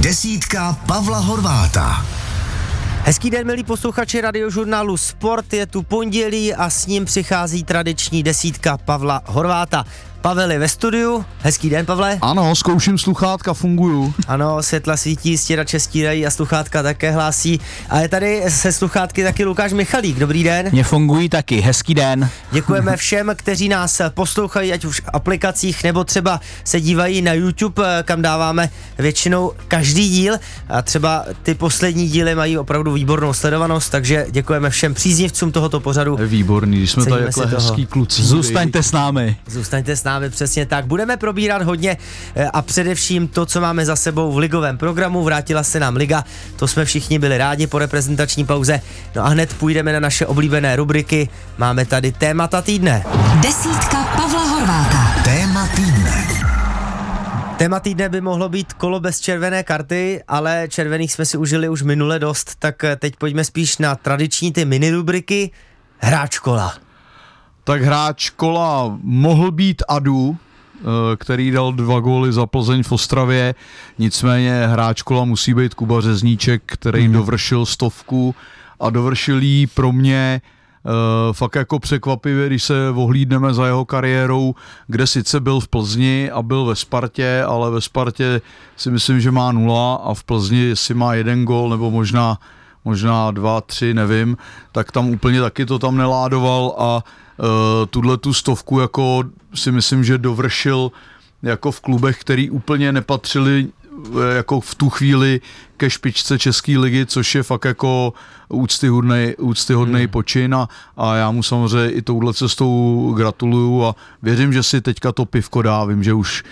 Desítka Pavla Horváta. Hezký den, milí posluchači radiožurnálu Sport, je tu pondělí a s ním přichází tradiční desítka Pavla Horváta. Pavel je ve studiu. Hezký den, Pavle. Ano, zkouším sluchátka, funguju. Ano, světla svítí, stěrače stírají a sluchátka také hlásí. A je tady se sluchátky taky Lukáš Michalík. Dobrý den. Mně fungují taky, hezký den. Děkujeme všem, kteří nás poslouchají, ať už v aplikacích, nebo třeba se dívají na YouTube, kam dáváme většinou každý díl. A třeba ty poslední díly mají opravdu výbornou sledovanost, takže děkujeme všem příznivcům tohoto pořadu. Je výborný, když jsme tady takhle hezký kluci. Zůstaňte s námi. Zůstaňte s námi, přesně tak. Budeme probírat hodně a především to, co máme za sebou v ligovém programu. Vrátila se nám liga, to jsme všichni byli rádi po reprezentační pauze. No a hned půjdeme na naše oblíbené rubriky. Máme tady témata týdne. Desítka Pavla Horváta. Téma týdne. Téma týdne by mohlo být kolo bez červené karty, ale červených jsme si užili už minule dost, tak teď pojďme spíš na tradiční ty mini rubriky. Hráč kola. Tak hráč kola mohl být Adu, který dal 2 góly za Plzeň v Ostravě, nicméně hráč kola musí být Kuba Řezníček, který dovršil 100 a dovršil jí pro mě fakt jako překvapivě, když se ohlídneme za jeho kariérou, kde sice byl v Plzni a byl ve Spartě, ale ve Spartě si myslím, že má 0 a v Plzni jestli má 1 gól nebo možná 2, 3, nevím, tak tam úplně taky to tam neládoval a tuhle tu 100 jako si myslím, že dovršil jako v klubech, který úplně nepatřili jako v tu chvíli ke špičce české ligy, což je fakt jako úctyhodný počin a já mu samozřejmě i touhle cestou gratuluju a věřím, že si teďka to pivko dá, vím, že už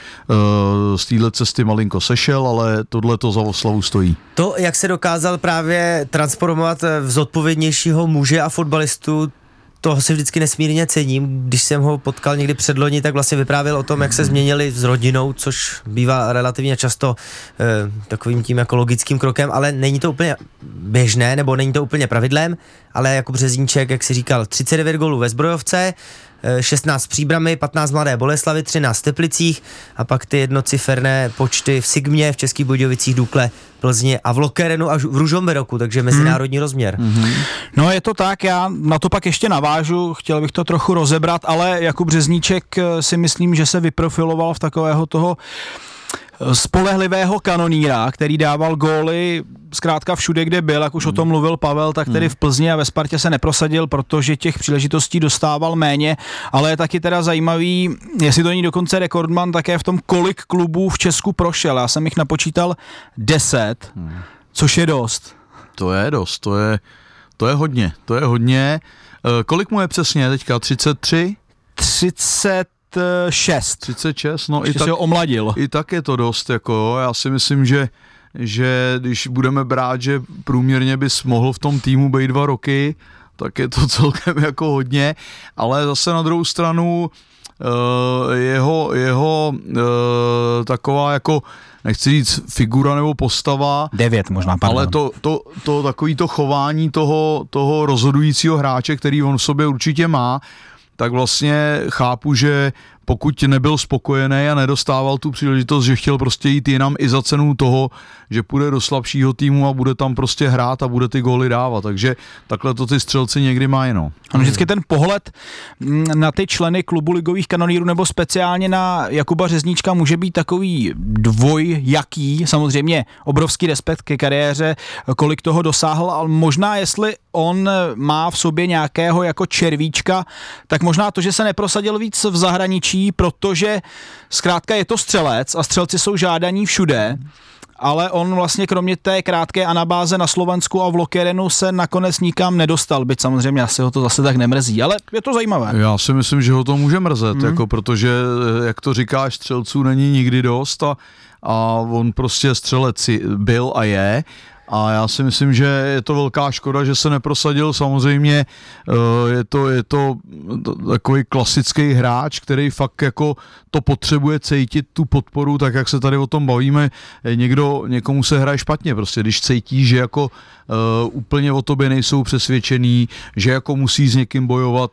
z téhle cesty malinko sešel, ale tohle to za oslavu stojí. To, jak se dokázal právě transformovat v zodpovědnějšího muže a fotbalistu, toho si vždycky nesmírně cením. Když jsem ho potkal někdy předloni, tak vlastně vyprávěl o tom, jak se změnili s rodinou, což bývá relativně často takovým tím jako logickým krokem, ale není to úplně běžné, nebo není to úplně pravidlem, ale jako Řezníček, jak si říkal, 39 gólů ve Zbrojovce, 16 Příbrami, 15 Mladé Boleslavi, 13 v Teplicích a pak ty jednociferné počty v Sigmě, v Českých Budějovicích, Dukle, Plzni a v Lokerenu až v Ružomberoku, takže mezinárodní rozměr. No je to tak, já na to pak ještě navážu, chtěl bych to trochu rozebrat, ale Jakub Řezníček si myslím, že se vyprofiloval v takového toho spolehlivého kanoníra, který dával góly zkrátka všude, kde byl, jak už o tom mluvil Pavel, tak tedy v Plzni a ve Spartě se neprosadil, protože těch příležitostí dostával méně, ale je taky teda zajímavý, jestli to není dokonce rekordman, také v tom, kolik klubů v Česku prošel. Já jsem jich napočítal 10, což je dost. To je dost, to je hodně. Kolik mu je přesně teďka? 33? 36, no i tak se ho omladil. I tak je to dost, jako já si myslím, že když budeme brát, že průměrně bys mohl v tom týmu být 2 roky, tak je to celkem jako hodně, ale zase na druhou stranu jeho taková jako, nechci říct figura nebo postava, 9 možná, pardon. Ale to takový to chování toho rozhodujícího hráče, který on v sobě určitě má, tak vlastně chápu, že pokud nebyl spokojený a nedostával tu příležitost, že chtěl prostě jít jinam i za cenu toho, že půjde do slabšího týmu a bude tam prostě hrát a bude ty góly dávat. Takže takhle to ty střelci někdy mají, no. Ano, vždycky ten pohled na ty členy klubu ligových kanonýrů nebo speciálně na Jakuba Řezníčka může být takový dvojjaký, samozřejmě obrovský respekt ke kariéře, kolik toho dosáhl, ale možná jestli on má v sobě nějakého jako červíčka, tak možná to, že se neprosadil víc v zahraničí, protože zkrátka je to střelec a střelci jsou žádaní všude, ale on vlastně kromě té krátké anabáze na Slovensku a v Lokerenu se nakonec nikam nedostal, byť samozřejmě asi ho to zase tak nemrzí, ale je to zajímavé. Já si myslím, že ho to může mrzet, jako protože, jak to říkáš, střelců není nikdy dost a on prostě střelec byl a je a já si myslím, že je to velká škoda, že se neprosadil. Samozřejmě je to takový klasický hráč, který fakt jako to potřebuje cítit tu podporu, tak jak se tady o tom bavíme, někomu se hraje špatně, prostě když cítí, že jako úplně o tobě nejsou přesvědčený, že jako musí s někým bojovat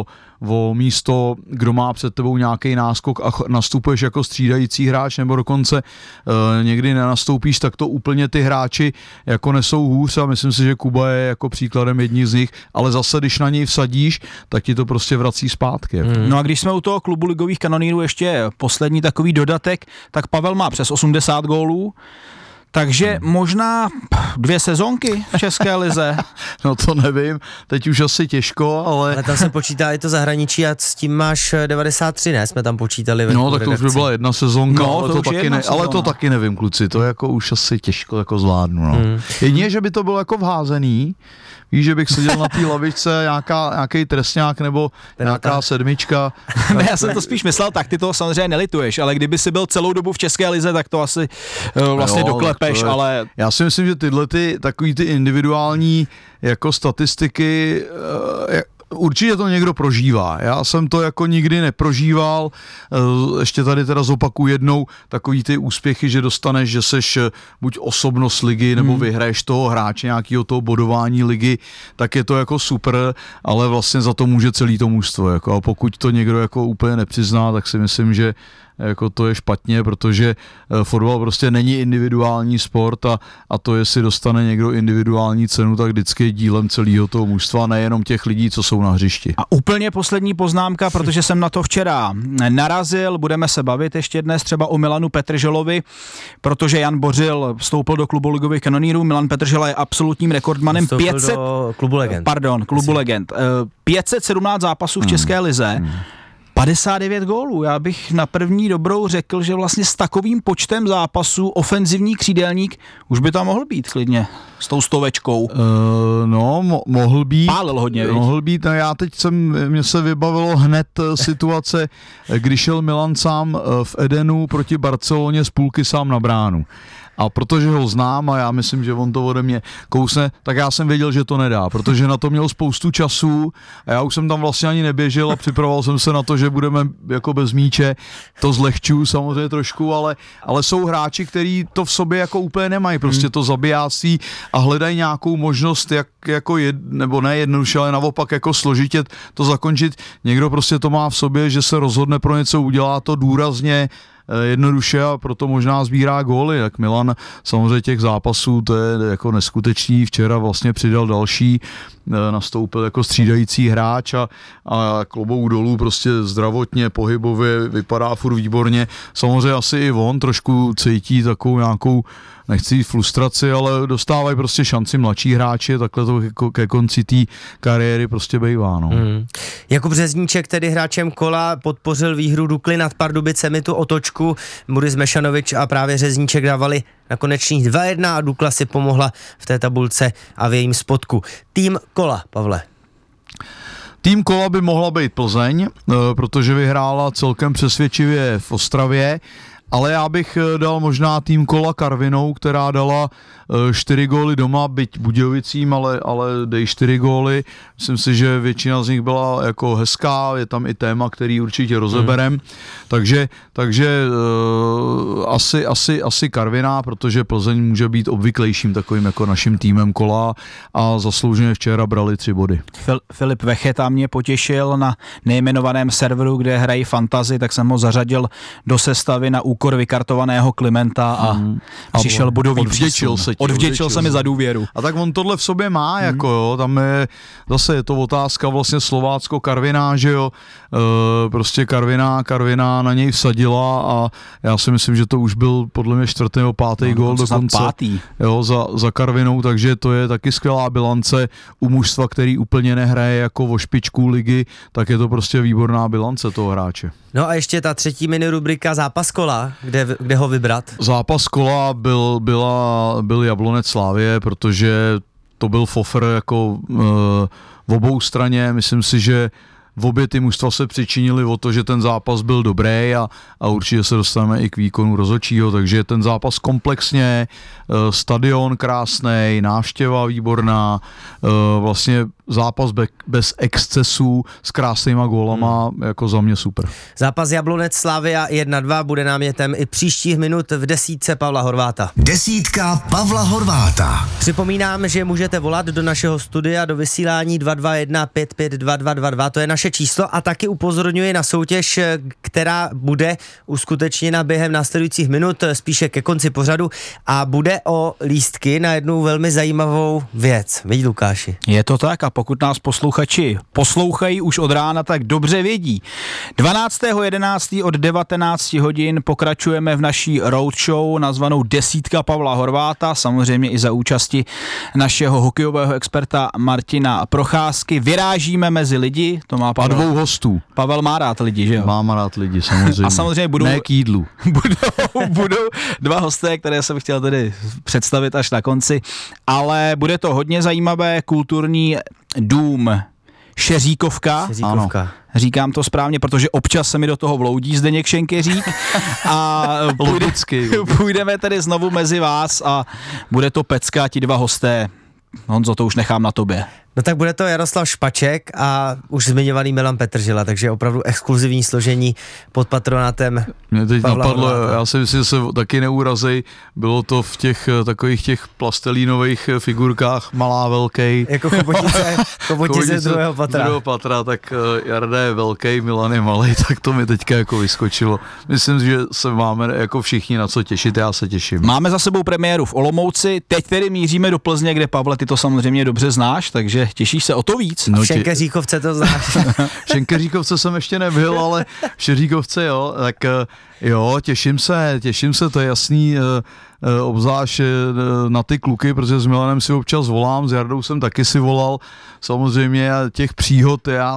o místo, kdo má před tebou nějaký náskok a nastupuješ jako střídající hráč, nebo dokonce někdy nenastoupíš, tak to úplně ty hráči jako nesou hůř a myslím si, že Kuba je jako příkladem jední z nich, ale zase, když na něj vsadíš, tak ti to prostě vrací zpátky. Jako. No a když jsme u toho klubu ligových kanonýrů, ještě poslední takový dodatek, tak Pavel má přes 80 gólů, takže možná 2 sezónky v České lize. No to nevím, teď už asi těžko, ale tam se počítá i to zahraničí a s tím máš 93, ne? Jsme tam počítali. No tak to už by byla 1 sezónka, no, ale to taky nevím, kluci, to jako už asi těžko jako zvládnu. No. Jedině, že by to bylo jako vházený, víš, že bych seděl na té lavičce, nějaký trestňák nebo nějaká sedmička. Ne, já jsem to spíš myslel, tak ty to samozřejmě nelituješ, ale kdyby si byl celou dobu v České lize, tak to asi vlastně doklepeš, ale... Já si myslím, že takový ty individuální jako statistiky, určitě to někdo prožívá. Já jsem to jako nikdy neprožíval. Ještě tady teda zopakuju jednou takový ty úspěchy, že dostaneš, že seš buď osobnost ligy, nebo vyhraješ toho hráče, nějakého toho bodování ligy, tak je to jako super, ale vlastně za to může celý to mužstvo. Jako, a pokud to někdo jako úplně nepřizná, tak si myslím, že jako to je špatně, protože fotbal prostě není individuální sport a to, jestli dostane někdo individuální cenu, tak vždycky je dílem celého toho mužstva, nejenom těch lidí, co jsou na hřišti. A úplně poslední poznámka, protože jsem na to včera narazil, budeme se bavit ještě dnes třeba o Milanu Petrželovi, protože Jan Bořil vstoupil do klubu ligových kanonýrů, Milan Petržela je absolutním rekordmanem. Klubu legend. 517 zápasů v České lize. 59 gólů. Já bych na první dobrou řekl, že vlastně s takovým počtem zápasů ofenzivní křídelník už by tam mohl být klidně s tou 100. Mohl být. Pálil hodně, mohl být. A já teď mě se vybavilo hned situace, když šel Milan sám v Edenu proti Barceloně z půlky sám na bránu. A protože ho znám a já myslím, že on to ode mě kousne, tak já jsem věděl, že to nedá, protože na to měl spoustu času a já už jsem tam vlastně ani neběžel a připravoval jsem se na to, že budeme jako bez míče, to zlehčuju samozřejmě trošku, ale jsou hráči, kteří to v sobě jako úplně nemají, prostě to zabijácí a hledají nějakou možnost, jak jako nebo ne jednoduše, ale naopak jako složitě to zakončit. Někdo prostě to má v sobě, že se rozhodne pro něco, udělá to důrazně, jednoduše a proto možná sbírá góly. Tak Milan samozřejmě těch zápasů, to je jako neskutečný. Včera vlastně přidal další, nastoupil jako střídající hráč a klobouk dolů prostě zdravotně, pohybově, vypadá furt výborně. Samozřejmě asi i on trošku cítí takovou nějakou, nechci jít frustraci, ale dostávají prostě šanci mladší hráči, takhle to ke konci té kariéry prostě bejvá. No. Jakub Řezníček, tedy hráčem kola, podpořil výhru Dukly nad Pardubicemi, tu otočku. Muris Mešanovič a právě Řezníček dávali na konečných 2-1 a Dukla si pomohla v té tabulce a v jejím spodku. Tým kola, Pavle. Tým kola by mohla být Plzeň, protože vyhrála celkem přesvědčivě v Ostravě, ale já bych dal možná tým kola Karvinou, která dala 4 góly doma, byť Budějovicím, ale dej 4 góly. Myslím si, že většina z nich byla jako hezká, je tam i téma, který určitě rozeberem. Takže asi Karviná, protože Plzeň může být obvyklejším takovým jako naším týmem kola a zaslouženě včera brali 3 body. Filip Vecheta mě potěšil na nejmenovaném serveru, kde hrají fantasy, tak jsem ho zařadil do sestavy na úkor vykartovaného Klimenta a přišel bodový přísun. Odvděčil se mi za důvěru. A tak on tohle v sobě má, jako jo, tam je, zase je to otázka vlastně Slovácko-Karviná, že jo, prostě Karviná na něj vsadila a já si myslím, že to už byl podle mě 4. nebo 5. gól dokonce. Jo, za Karvinou, takže to je taky skvělá bilance u mužstva, který úplně nehraje jako o špičku ligy, tak je to prostě výborná bilance toho hráče. No a ještě ta 3. mini rubrika zápas kola, kde ho vybrat? Zápas kola byl Jablonec Slavie, protože to byl fofr jako v obou straně. Myslím si, že obě ty mužstva se přičinili o to, že ten zápas byl dobrý a určitě se dostaneme i k výkonu rozhodčího, takže ten zápas komplexně, stadion krásnej, návštěva výborná, vlastně zápas bez excesů s krásnýma gólama, jako za mě super. Zápas Jablonec Slavia 1-2 bude námětem i příštích minut v desítce Pavla Horváta. Desítka Pavla Horváta. Připomínám, že můžete volat do našeho studia do vysílání 221 55 2222, to je naše číslo, a taky upozorňuji na soutěž, která bude uskutečněna během následujících minut, spíše ke konci pořadu, a bude o lístky na jednu velmi zajímavou věc. Vidí, Lukáši. Je to tak, a pokud nás posluchači poslouchají už od rána, tak dobře vědí. 12.11. od 19 hodin pokračujeme v naší roadshow nazvanou Desítka Pavla Horváta, samozřejmě i za účasti našeho hokejového experta Martina Procházky. Vyrážíme mezi lidi, to má Pavel. A 2 hostů. Pavel má rád lidi, že jo? Mám rád lidi, samozřejmě. A samozřejmě budou... Ne k jídlu. budou 2 hosté, které jsem chtěl tedy představit až na konci, ale bude to hodně zajímavé. Kulturní dům Šeříkovka. Šeříkovka. Říkám to správně, protože občas se mi do toho vloudí Zdeněk Šenkeřík a půjdeme tedy znovu mezi vás a bude to pecka, ti 2 hosté. Honzo, to už nechám na tobě. No tak bude to Jaroslav Špaček a už zmiňovaný Milan Petržela, takže opravdu exkluzivní složení pod patronátem. Mě teď Pavla napadlo, Horváta. já si myslím, že se taky neurazej, bylo to v těch takových těch plastelínových figurkách, malá, velkej. Jako chobotice z druhého patra, tak Jarda je velký, Milan je malej, tak to mi teďka jako vyskočilo. Myslím, že se máme jako všichni na co těšit, já se těším. Máme za sebou premiéru v Olomouci, teď tedy míříme do Plzně, kde, Pavle, ty to samozřejmě dobře znáš, takže těšíš se o to víc. No, v Šenkeříkovce to znáš. V Šenkeříkovce jsem ještě nebyl, ale v Šeříkovce jo, tak jo, těším se, to je jasný, obzvlášť na ty kluky, protože s Milanem si občas volám, s Jardou jsem taky si volal, samozřejmě těch příhod,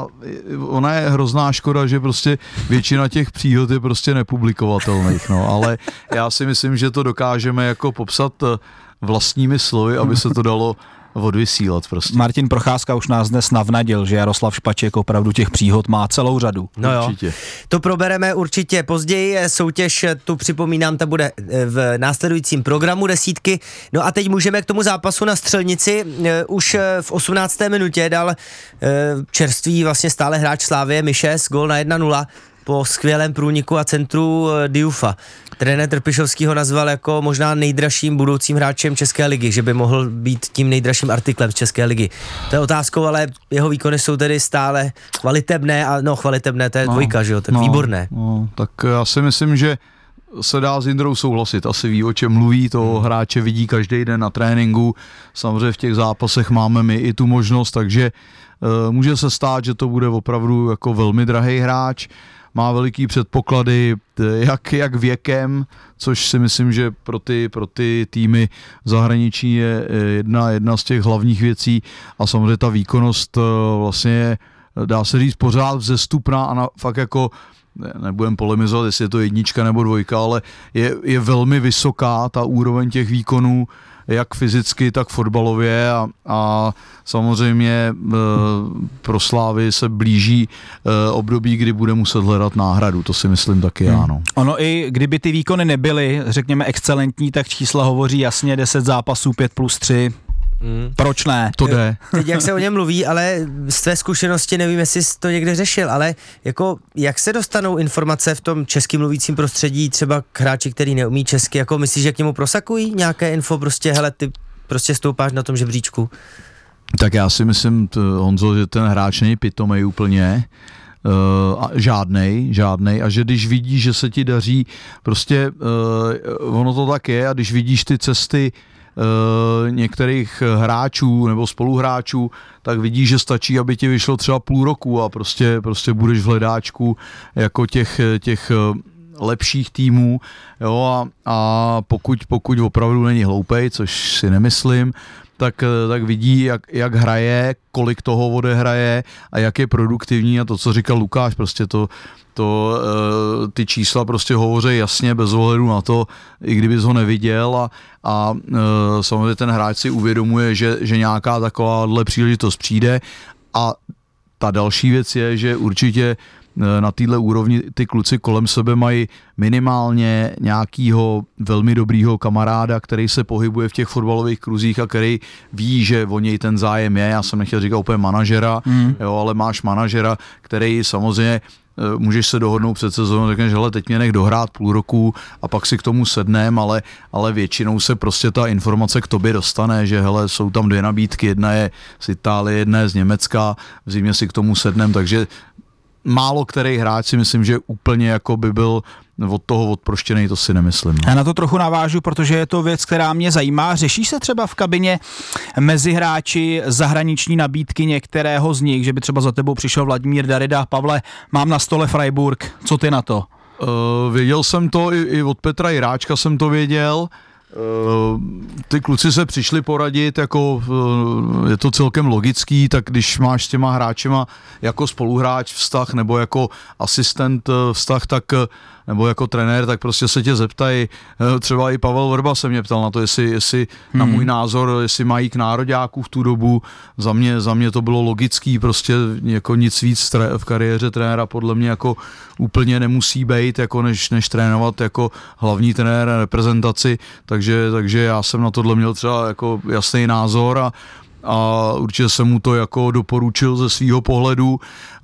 ona je hrozná škoda, že prostě většina těch příhod je prostě nepublikovatelných, no, ale já si myslím, že to dokážeme jako popsat vlastními slovy, aby se to dalo odvysílat prostě. Martin Procházka už nás dnes navnadil, že Jaroslav Špaček opravdu těch příhod má celou řadu. No určitě. Jo, to probereme určitě později, soutěž, tu připomínám, ta bude v následujícím programu desítky. No a teď můžeme k tomu zápasu na Střelnici. Už v 18. minutě dal čerstvý vlastně stále hráč Slávie Mišes gól na 1-0 po skvělém průniku a centru Diouffa. Trenér Trpišovský ho nazval jako možná nejdražším budoucím hráčem České ligy, že by mohl být tím nejdražším artiklem z České ligy. To je otázkou, ale jeho výkony jsou tedy stále chvalitebné, to je dvojka, že jo, tak výborné. No, tak já si myslím, že se dá s Jindrou souhlasit, asi ví, o čem mluví, toho hráče vidí každý den na tréninku, samozřejmě v těch zápasech máme my i tu možnost, takže může se stát, že to bude opravdu jako velmi drahý hráč, má veliký předpoklady, jak věkem, což si myslím, že pro ty týmy v zahraničí je jedna z těch hlavních věcí a samozřejmě ta výkonnost vlastně je, dá se říct, pořád vzestupná a fakt jako nebudem polemizovat, jestli je to 1 nebo 2, ale je velmi vysoká ta úroveň těch výkonů, jak fyzicky, tak fotbalově a samozřejmě pro Slávy se blíží období, kdy bude muset hledat náhradu, to si myslím taky ano. Ono i kdyby ty výkony nebyly, řekněme, excelentní, tak čísla hovoří jasně, 10 zápasů, 5+3. Proč ne? To jde. Teď jak se o něm mluví, ale z tvé zkušenosti nevím, jestli jsi to někde řešil, ale jako jak se dostanou informace v tom českým mluvícím prostředí třeba k hráči, který neumí česky, jako myslíš, že k němu prosakují nějaké info, prostě hele, ty prostě stoupáš na tom žebříčku? Tak já si myslím, Honzo, že ten hráč není pitomej úplně, žádnej a že když vidíš, že se ti daří, prostě ono to tak je a když vidíš ty cesty některých hráčů nebo spoluhráčů, tak vidíš, že stačí, aby ti vyšlo třeba půl roku a prostě budeš v hledáčku jako těch lepších týmů, jo, a pokud opravdu není hloupej, což si nemyslím, tak vidí, jak hraje, kolik toho odehraje a jak je produktivní a to, co říkal Lukáš, prostě ty čísla prostě hovoří jasně bez ohledu na to, i kdybys ho neviděl a samozřejmě ten hráč si uvědomuje, že nějaká takováhle příležitost přijde a ta další věc je, že určitě na téhle úrovni ty kluci kolem sebe mají minimálně nějakýho velmi dobrýho kamaráda, který se pohybuje v těch fotbalových kruzích a který ví, že o něj ten zájem je. Já jsem nechtěl říkat úplně manažera, jo, ale máš manažera, který samozřejmě můžeš se dohodnout před sezónou, řekneš, hele, teď mě nech dohrát půl roku a pak si k tomu sednem, ale většinou se prostě ta informace k tobě dostane, že hele, jsou tam 2 nabídky, jedna je z Itálie, jedna je z Německa, v zimě si k tomu sednem, takže málo který hráč si myslím, že úplně jako by byl od toho odproštěnej, to si nemyslím. Já na to trochu navážu, protože je to věc, která mě zajímá. Řeší se třeba v kabině mezi hráči zahraniční nabídky některého z nich, že by třeba za tebou přišel Vladimír Darida, Pavle, mám na stole Freiburg, co ty na to? Věděl jsem to, i od Petra Jiráčka jsem to věděl. Ty kluci se přišli poradit, jako je to celkem logický, tak když máš s těma hráčema jako spoluhráč vztah nebo jako asistent vztah, tak nebo jako trenér, tak prostě se tě zeptají. Třeba i Pavel Vrba se mě ptal na to, jestli na můj názor, jestli mají k nároďáků v tu dobu. Za mě to bylo logický, prostě jako nic víc v kariéře trenéra podle mě jako úplně nemusí být, jako než trénovat jako hlavní trenér reprezentaci, takže já jsem na tohle měl třeba jako jasný názor a určitě jsem mu to jako doporučil ze svýho pohledu.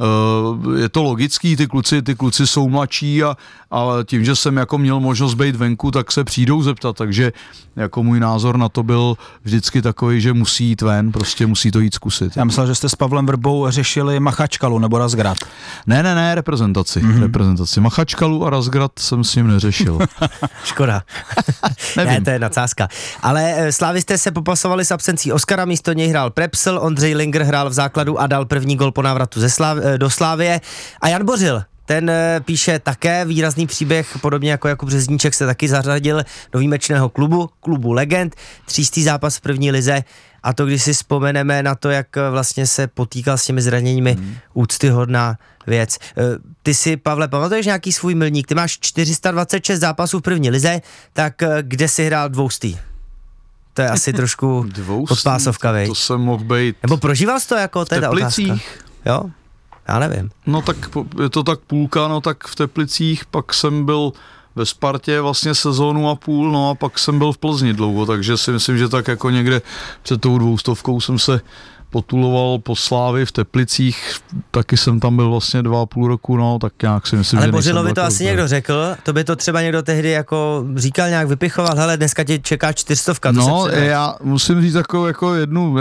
Je to logický, ty kluci jsou mladší a tím, že jsem jako měl možnost být venku, tak se přijdou zeptat, takže jako můj názor na to byl vždycky takový, že musí jít ven, prostě musí to jít zkusit. Já myslel, že jste s Pavlem Vrbou řešili Machačkalu nebo Razgrad. Ne, reprezentaci. Machačkalu a Razgrad jsem s ním neřešil. Škoda. Ne, to je nadsázka. Ale slávisté se popasovali s absencí Oskara, místo něj hrál Prepsl, Ondřej Linger hrál v základu a dal první gol po návratu do Slávie. A Jan Bořil, ten píše také výrazný příběh, podobně jako Jakub Řezníček se taky zařadil do výjimečného klubu legend, 300. zápas v první lize, a to když si vzpomeneme na to, jak vlastně se potýkal s těmi zraněními, úctyhodná věc. Ty si, Pavle, pamatuješ nějaký svůj milník? Ty máš 426 zápasů v první lize, tak kde si hrál 200? To je asi trošku podpásovka, vej. To jsem mohl být. Nebo prožíval jsi to jako teda Teplicích? Otázka? Jo? Já nevím. No tak je to tak půlka, no tak v Teplicích, pak jsem byl ve Spartě vlastně sezónu a půl, no a pak jsem byl v Plzni dlouho, takže si myslím, že tak jako někde před tou 200 jsem se potuloval po Slávi v Teplicích, taky jsem tam byl vlastně 2,5 roku, no, tak nějak si myslím, ale že Bořilovi to asi někdo řekl, to by to třeba někdo tehdy jako říkal, nějak vypichoval, hele, dneska tě čeká 400. No, já musím říct jako jednu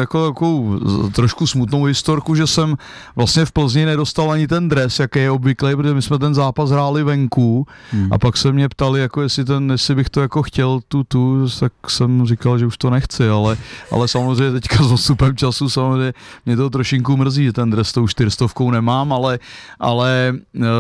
trošku smutnou historku, že jsem vlastně v Plzni nedostal ani ten dres, jaký je obvyklý, protože my jsme ten zápas hráli venku a pak se mě ptali, jako jestli bych to jako chtěl tak jsem říkal, že už to nechci, ale samozřejmě teďka s odstupem času samozřejmě mě to trošinku mrzí, že ten dres tou 400 nemám, ale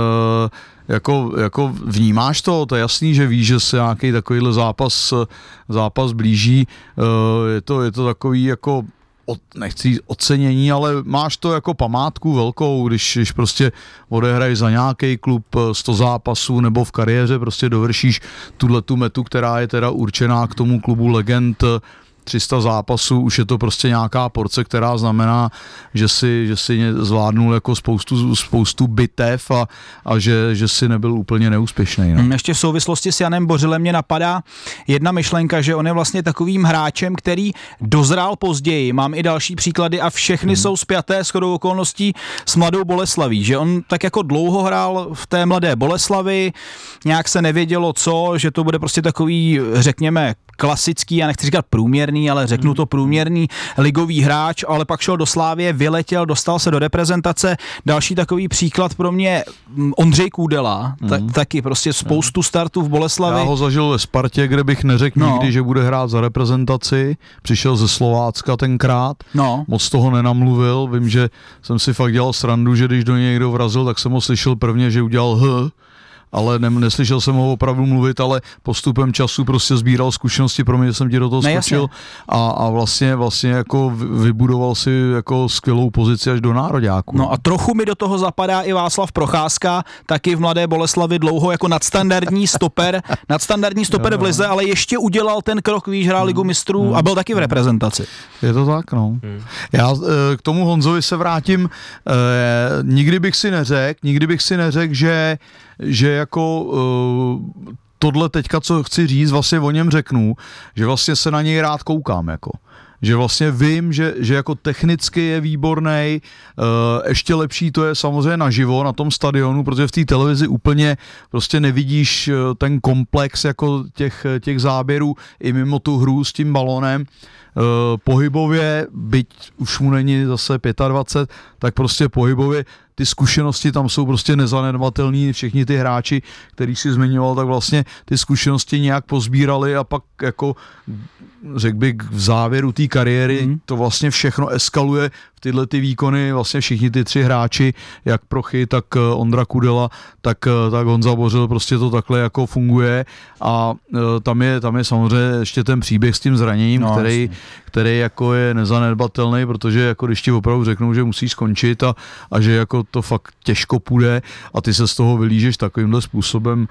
jako vnímáš to je jasný, že víš, že se nějaký takovýhle zápas blíží, je to takový jako nechci říct ocenění, ale máš to jako památku velkou, když prostě odehraješ za nějaký klub 100 zápasů nebo v kariéře prostě dovršíš tu metu, která je teda určená k tomu klubu legend, 300 zápasů, už je to prostě nějaká porce, která znamená, že si zvládnul jako spoustu bitev a že si nebyl úplně neúspěšný. No. Ještě v souvislosti s Janem Bořilem mě napadá jedna myšlenka, že on je vlastně takovým hráčem, který dozrál později. Mám i další příklady a všechny jsou spjaté shodou okolností s Mladou Boleslaví, že on tak jako dlouho hrál v té Mladé Boleslavi, nějak se nevědělo že to bude prostě takový, řekněme, klasický, já nechci říkat průměrný, ale řeknu to průměrný ligový hráč, ale pak šel do Slávie, vyletěl, dostal se do reprezentace. Další takový příklad pro mě Ondřej Kůdela, taky prostě spoustu startů v Boleslavi. Já ho zažil ve Spartě, kde bych neřekl nikdy, že bude hrát za reprezentaci. Přišel ze Slovácka tenkrát, moc toho nenamluvil. Vím, že jsem si fakt dělal srandu, že když do něj někdo vrazil, tak jsem ho slyšel prvně, že udělal ale neslyšel jsem ho opravdu mluvit, ale postupem času prostě sbíral zkušenosti, pro mě, že jsem ti do toho skočil a vlastně jako vybudoval si jako skvělou pozici až do nároďáku. No a trochu mi do toho zapadá i Václav Procházka, taky v Mladé Boleslavi dlouho jako nadstandardní stoper v lize, ale ještě udělal ten krok, víš, hrál Ligu mistrů a byl taky v reprezentaci. Je to tak, no. Já k tomu Honzovi se vrátím, nikdy bych si neřekl, že jako tohle teďka, co chci říct, vlastně o něm řeknu, že vlastně se na něj rád koukám, jako. Že vlastně vím, že jako technicky je výbornej, ještě lepší to je samozřejmě naživo na tom stadionu, protože v té televizi úplně prostě nevidíš ten komplex jako těch záběrů i mimo tu hru s tím balonem. Pohybově, byť už mu není zase 25, tak prostě pohybově ty zkušenosti tam jsou prostě nezanedbatelný, všichni ty hráči, který si zmiňoval, tak vlastně ty zkušenosti nějak pozbírali a pak jako řekl bych v závěru té kariéry to vlastně všechno eskaluje v tyhle ty výkony, vlastně všichni ty 3 hráči, jak Prochy, tak Ondra Kudela, tak Honza Bořil, prostě to takhle jako funguje a tam je samozřejmě ještě ten příběh s tím zraněním, který jako je nezanedbatelný, protože jako když ti opravdu řeknou, že musíš skončit a že jako to fakt těžko půjde a ty se z toho vylížeš takovýmhle způsobem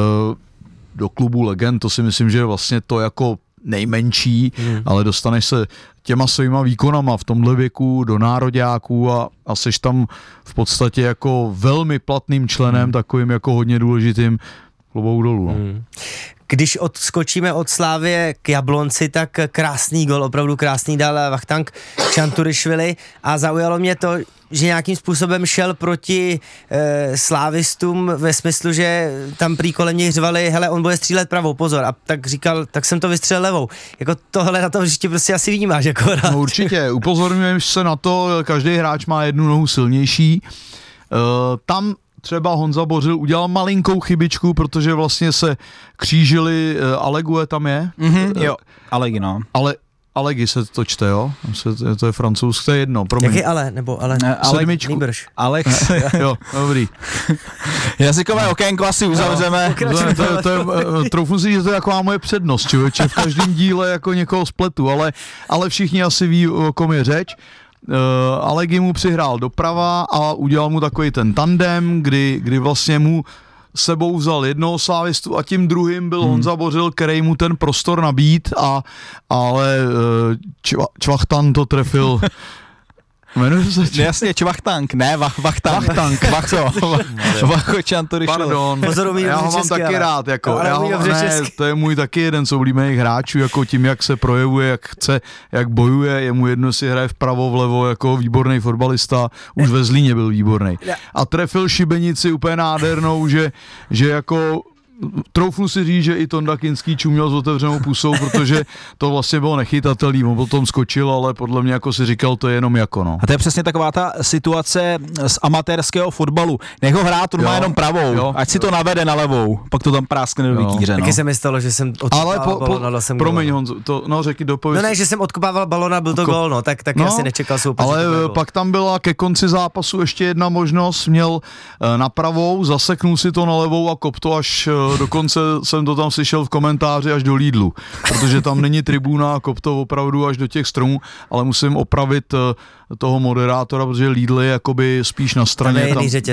do klubu legend, to si myslím, že je vlastně to jako nejmenší, ale dostaneš se těma svýma výkonama v tomhle věku do nároďáků a seš tam v podstatě jako velmi platným členem, takovým jako hodně důležitým, klobouk dolů. No. Když odskočíme od Slávie k Jablonci, tak krásný gol, opravdu krásný dal Vachtank Čanturišvili a zaujalo mě to, že nějakým způsobem šel proti slávistům ve smyslu, že tam prý kolem něj řvali, hele, on bude střílet pravou, pozor, a tak říkal, tak jsem to vystřelil levou. Jako tohle na tom hřišti prostě asi vnímáš jako rád. No určitě, upozorňujem se na to, každý hráč má jednu nohu silnější, tam třeba Honza Bořil udělal malinkou chybičku, protože vlastně se křížili, Alegue tam je? Jo, Alegi, no. Alegi se to čte, jo? To je francouzské, to je jedno, promiň. Jaký ale? Nebo ale? Sedmičku. Alex. Jo, dobrý. Jazykové okénko asi uzavřeme. Troufnu si, že to je taková moje přednost, člověče, v každém díle jako někoho spletu, ale všichni asi ví, o kom je řeč. Alegi mu přihrál doprava a udělal mu takový ten tandem, kdy vlastně mu sebou vzal jednoho slávistu a tím druhým byl Honza Bořil, který mu ten prostor nabít, ale Čvachtan to trefil. Jmenuje se jasně, Čvachtank, ne, Vachtank. Vacho Čanturišvili. Pardon, já ho mám taky rád, jako, to je můj taky jeden z oblíbených hráčů, jako tím, jak se projevuje, jak chce, jak bojuje, je mu jedno, si hraje vpravo, vlevo, jako výborný fotbalista, už ve Zlíně byl výborný. A trefil šibenici úplně nádhernou, že jako troufnu si říct, že i Tonda Kinský čuměl s otevřenou pusou, protože to vlastně bylo nechytatelný, on potom skočil, ale podle mě jako si říkal, to je jenom jako, no. A to je přesně taková ta situace z amatérského fotbalu. Nech ho hrát, on má jenom pravou, ať si to navede na levou, pak to tam práskne do vytíře, no. Taky se mi stalo, že jsem odkopával balona, dal jsem promiň, Honzo, řekni dopověď. No ne, že jsem odkopával balona, byl to gól, no, tak asi nečekal soupeř. Ale pak tam byla ke konci zápasu ještě jedna možnost, měl na pravou, zaseknul si to na levou a kop to až dokonce jsem to tam slyšel v komentáři až do Lidlu, protože tam není tribuna, kop to opravdu až do těch stromů, ale musím opravit toho moderátora, protože Lidl je jakoby spíš na straně.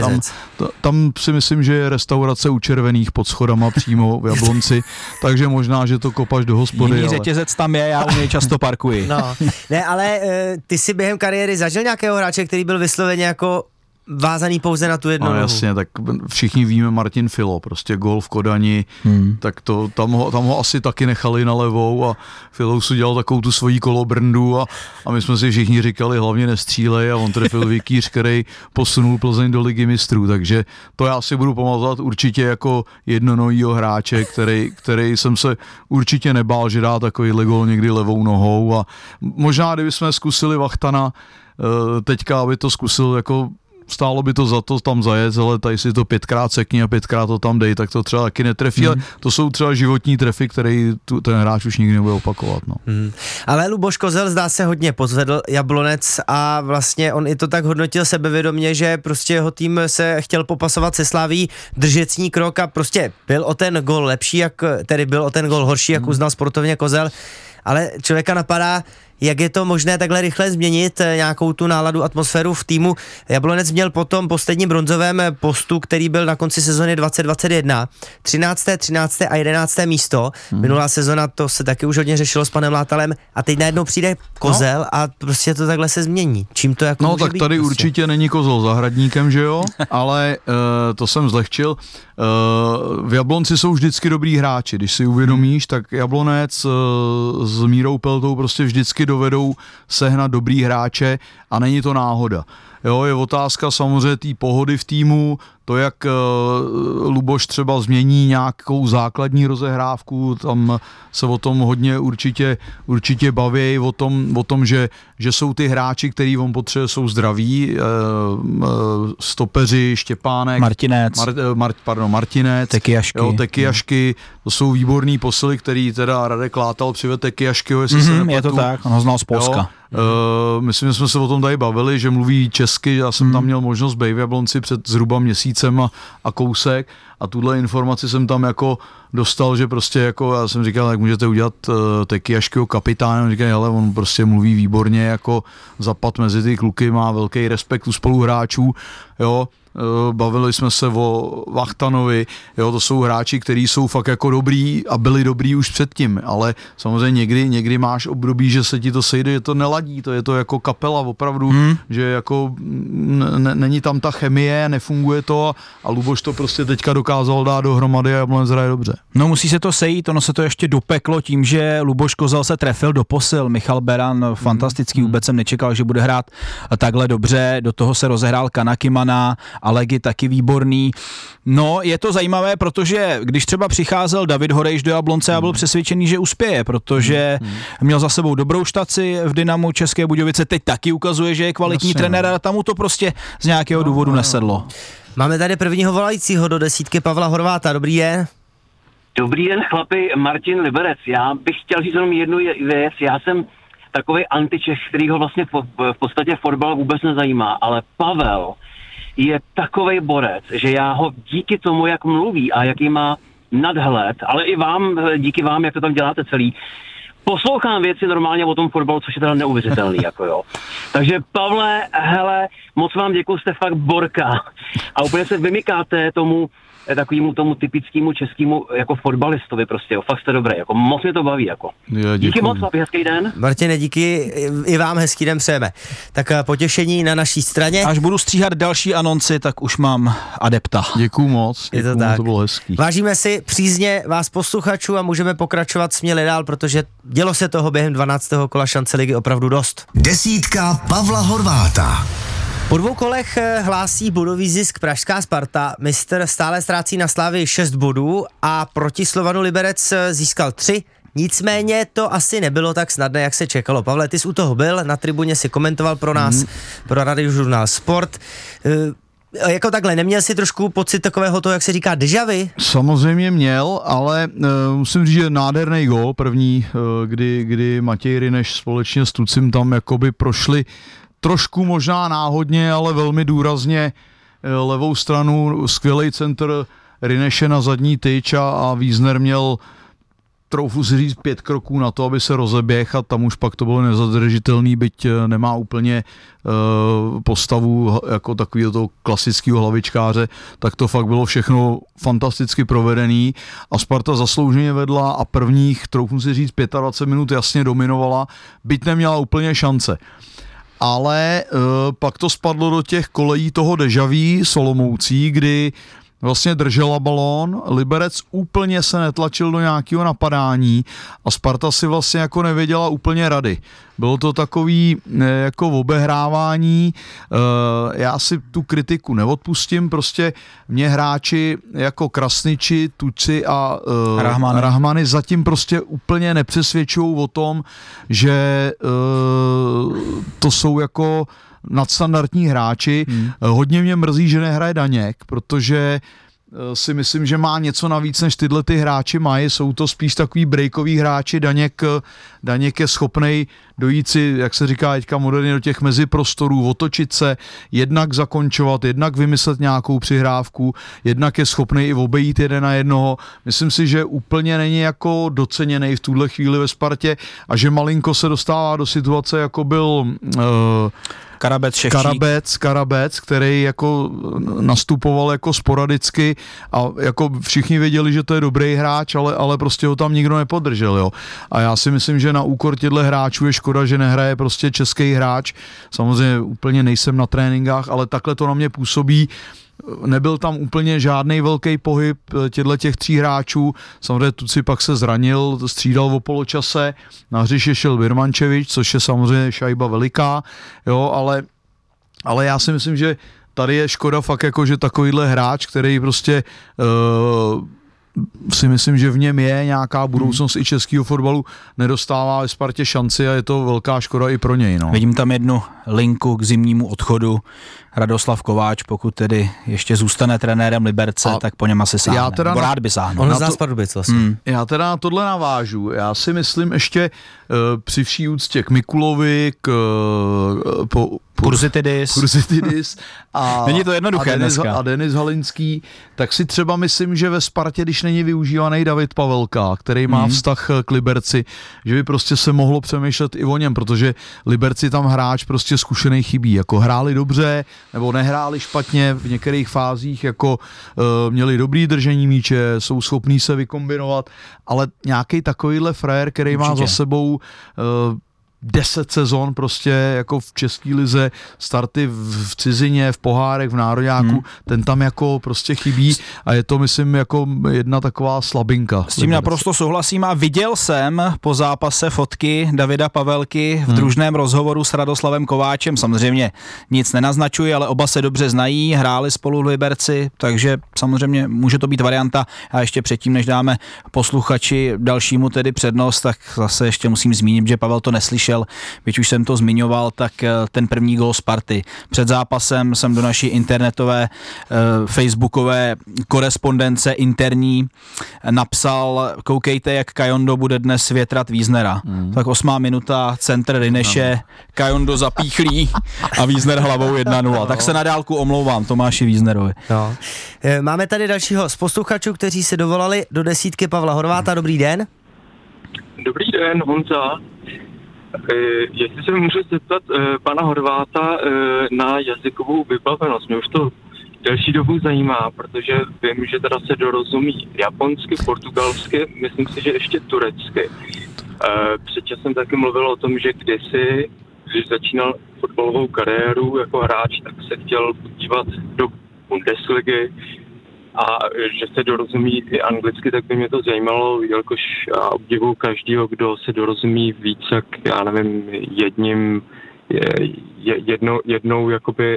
Tam si myslím, že je restaurace u Červených pod schodama přímo v Jablonci, takže možná, že to kopaš do hospody. Jiný řetězec tam je, já u něj často parkuji. No, ne, ale ty si během kariéry zažil nějakého hráče, který byl vysloveně jako vázaný pouze na tu jednu nohu. Jasně, tak všichni víme Martin Filo, prostě gól v Kodani, tak tam ho asi taky nechali na levou a Filous udělal takovou tu svoji kolobrndu a my jsme si všichni říkali, hlavně nestřílej, a on trefil vikýř, který posunul Plzeň do Ligy mistrů, takže to já si budu pamatovat určitě jako jednonohýho hráče, který jsem se určitě nebál, že dá takový gól někdy levou nohou a možná, kdybychom zkusili Vachtana teďka, aby to zkusil jako stálo by to za to tam zajet, ale tady si to 5krát sekni a 5krát to tam dej, tak to třeba taky netrefí, ale to jsou třeba životní trefy, který ten hráč už nikdy nebude opakovat. No. Ale Luboš Kozel zdá se hodně pozvedl Jablonec a vlastně on i to tak hodnotil sebevědomě, že prostě jeho tým se chtěl popasovat se Slaví, držecní krok a prostě byl o ten gol lepší, byl o ten gol horší, jak uznal sportovně Kozel, ale člověka napadá, jak je to možné takhle rychle změnit nějakou tu náladu, atmosféru v týmu. Jablonec měl potom posledním bronzovém postu, který byl na konci sezony 2021, 13., 13. a 11. místo. Minulá sezona to se taky už hodně řešilo s panem Látalem a teď najednou přijde Kozel a prostě to takhle se změní. Čím to jako může tak být tady prostě? Určitě není Kozel zahradníkem, že jo, ale to jsem zlehčil. V Jablonci jsou vždycky dobrý hráči, když si uvědomíš, tak Jablonec s Mírou Peltou prostě vždycky dovedou sehnat dobrý hráče a není to náhoda. Jo, je otázka samozřejmě té pohody v týmu, to, jak Luboš třeba změní nějakou základní rozehrávku, tam se o tom hodně určitě baví, o tom, že jsou ty hráči, který on potřebuje, jsou zdraví, stopeři, Štěpánek, Martinec, Tekyjašky, to jsou výborný posily, který teda Radek Látal přived Tekyjaškyho, jestli se nepletu. Je to tak, on ho znal z Polska. Myslím, že jsme se o tom tady bavili, že mluví česky, já jsem tam měl možnost být v Jablonci před zhruba měsícem a kousek a tuhle informaci jsem tam jako dostal, že prostě jako já jsem říkal, jak můžete udělat Tekyjaškyho kapitánem, říkal, ale on prostě mluví výborně, jako zapad mezi ty kluky, má velký respekt u spoluhráčů, jo. Bavili jsme se o Vachtanovi, jo, to jsou hráči, kteří jsou fakt jako dobrý a byli dobrý už předtím, ale samozřejmě někdy máš období, že se ti to sejde, že to neladí, to je to jako kapela opravdu, že jako není tam ta chemie, nefunguje to a Luboš to prostě teďka dokázal dát dohromady a Jablonec hraje dobře. No musí se to sejít, ono se to ještě dopeklo tím, že Luboš Kozel se trefil do posil, Michal Beran fantastický, vůbec jsem nečekal, že bude hrát takhle dobře, do toho se rozehrál Kanakimana, Alegy taky výborný. No, je to zajímavé, protože když třeba přicházel David Horejš do Jablonce a byl přesvědčený, že uspěje, protože měl za sebou dobrou štaci v Dynamu České Budějovice, teď taky ukazuje, že je kvalitní trenér a tam mu to prostě z nějakého důvodu nesedlo. Máme tady prvního volajícího do desítky Pavla Horváta, dobrý den. Dobrý den, chlapi, Martin Liberec. Já bych chtěl říct jenom jednu věc. Já jsem takový antičech, který ho vlastně v podstatě fotbal vůbec nezajímá, ale Pavel je takovej borec, že já ho díky tomu, jak mluví a jaký má nadhled, ale i vám, díky vám, jak to tam děláte celý, poslouchám věci normálně o tom fotbalu, což je teda neuvěřitelný, jako jo. Takže Pavle, hele, moc vám děkuju, jste fakt borka. A úplně se vymykáte tomu typickému českému jako fotbalistovi prostě, jo. Fakt jste dobrý, jako moc mě to baví, jako. Díky moc, chlapi, hezký den. Martine, díky, i vám hezký den přejeme. Tak potěšení na naší straně. Až budu stříhat další anonci, tak už mám adepta. Děkuju moc, to bylo hezký. Vážíme si přízně vás posluchačů a můžeme pokračovat směle dál, protože dělo se toho během 12. kola šance ligy opravdu dost. Desítka Pavla Horváta. Po 2 kolech hlásí bodový zisk pražská Sparta. Mistr stále ztrácí na Slavii 6 bodů a proti Slovanu Liberec získal 3. Nicméně to asi nebylo tak snadné, jak se čekalo. Pavle, ty jsi u toho byl, na tribuně si komentoval pro nás, pro Radiožurnál Sport. Jako takhle, neměl jsi trošku pocit takového toho, jak se říká, déjà vu? Samozřejmě měl, ale musím říct, že nádherný gól, první, kdy Matěj Ryneš společně s Tucim tam jakoby prošli trošku možná náhodně, ale velmi důrazně levou stranu, skvělej centr Ryneše na zadní tyč a Wiesner měl, troufnu si říct, 5 kroků na to, aby se rozeběh a tam už pak to bylo nezadržitelný, byť nemá úplně postavu jako takového toho klasického hlavičkáře, tak to fakt bylo všechno fantasticky provedený a Sparta zaslouženě vedla a prvních, troufnu si říct, 25 minut jasně dominovala, byť neměla úplně šance. Ale pak to spadlo do těch kolejí toho déjà vu s Olomoucí, kdy vlastně držela balón, Liberec úplně se netlačil do nějakého napadání a Sparta si vlastně jako nevěděla úplně rady. Bylo to takový jako obehrávání, já si tu kritiku neodpustím, prostě mě hráči jako Krasniči, Tuci a Rahmany zatím prostě úplně nepřesvědčují o tom, že to jsou jako nadstandardní hráči. Hodně mě mrzí, že nehraje Daněk, protože si myslím, že má něco navíc, než tyhle ty hráči mají. Jsou to spíš takový breakoví hráči. Daněk je schopnej dojít si, jak se říká teďka moderně, do těch meziprostorů, otočit se, jednak zakončovat, jednak vymyslet nějakou přihrávku, jednak je schopnej i obejít jeden na jednoho. Myslím si, že úplně není jako doceněný v tuhle chvíli ve Spartě a že malinko se dostává do situace, jako byl Karabec, který jako nastupoval jako sporadicky a jako všichni věděli, že to je dobrý hráč, ale prostě ho tam nikdo nepodržel, jo. A já si myslím, že na úkor těchto hráčů je škoda, že nehraje prostě český hráč. Samozřejmě úplně nejsem na tréninkách, ale takhle to na mě působí. Nebyl tam úplně žádný velký pohyb těch 3 hráčů. Samozřejmě Tuci pak se zranil, střídal v poločase. Na hřiště šel Birmančevič, což je samozřejmě šajba veliká, jo, ale já si myslím, že tady je škoda fakt jako, že takovýhle hráč, který prostě si myslím, že v něm je nějaká budoucnost i českého fotbalu, nedostává ve Spartě šanci a je to velká škoda i pro něj. No. Vidím tam jednu linku k zimnímu odchodu. Radoslav Kováč, pokud tedy ještě zůstane trenérem Liberce, tak po něm asi sáhne. Rád by sáhnul. On zná Pardubic vlastně. Já teda na tohle navážu. Já si myslím ještě při vší úctě k Mikulovi, Kurzitidis. Není to jednoduché a Denis Halinský, tak si třeba myslím, že ve Spartě, když není využívaný David Pavelka, který má vztah k Liberci, že by prostě se mohlo přemýšlet i o něm, protože Liberci tam hráč prostě zkušený chybí. Jako hráli dobře, nebo nehráli špatně v některých fázích, jako měli dobrý držení míče, jsou schopní se vykombinovat, ale nějaký takovýhle frajer, který má za sebou 10 sezon prostě jako v české lize, starty v cizině, v pohárech, v nároďáku, ten tam jako prostě chybí a je to, myslím, jako jedna taková slabinka. S tím naprosto souhlasím a viděl jsem po zápase fotky Davida Pavelky v družném rozhovoru s Radoslavem Kováčem. Samozřejmě nic nenaznačuji, ale oba se dobře znají, hráli spolu v Liberci, takže samozřejmě může to být varianta. A ještě předtím, než dáme posluchači dalšímu tedy přednost, tak zase ještě musím zmínit, že Pavel to neslyšel. Byť už jsem to zmiňoval, tak ten první gól Sparty. Před zápasem jsem do naší internetové facebookové korespondence interní napsal, koukejte, jak Kajondo bude dnes větrat Wiesnera. Tak 8. minuta, centr Rineše, Kajondo zapíchlí a Wiesner hlavou 1-0. Tak se na dálku omlouvám Tomáši Wiesnerovi. No. Máme tady dalšího z posluchačů, kteří se dovolali do desítky, Pavla Horváta. Dobrý den. Dobrý den, Honza. Jestli se můžu zeptat pana Horváta na jazykovou vybavenost. Mě už to delší dobu zajímá, protože vím, že teda se dorozumí japonsky, portugalsky, myslím si, že ještě turecky. Před časem taky mluvil o tom, že kdysi, když začínal fotbalovou kariéru jako hráč, tak se chtěl podívat do Bundesligy a že se dorozumí i anglicky, tak by mě to zajímalo, jelikož já obdivuju každýho, kdo se dorozumí víc jak, já nevím, jednou jakoby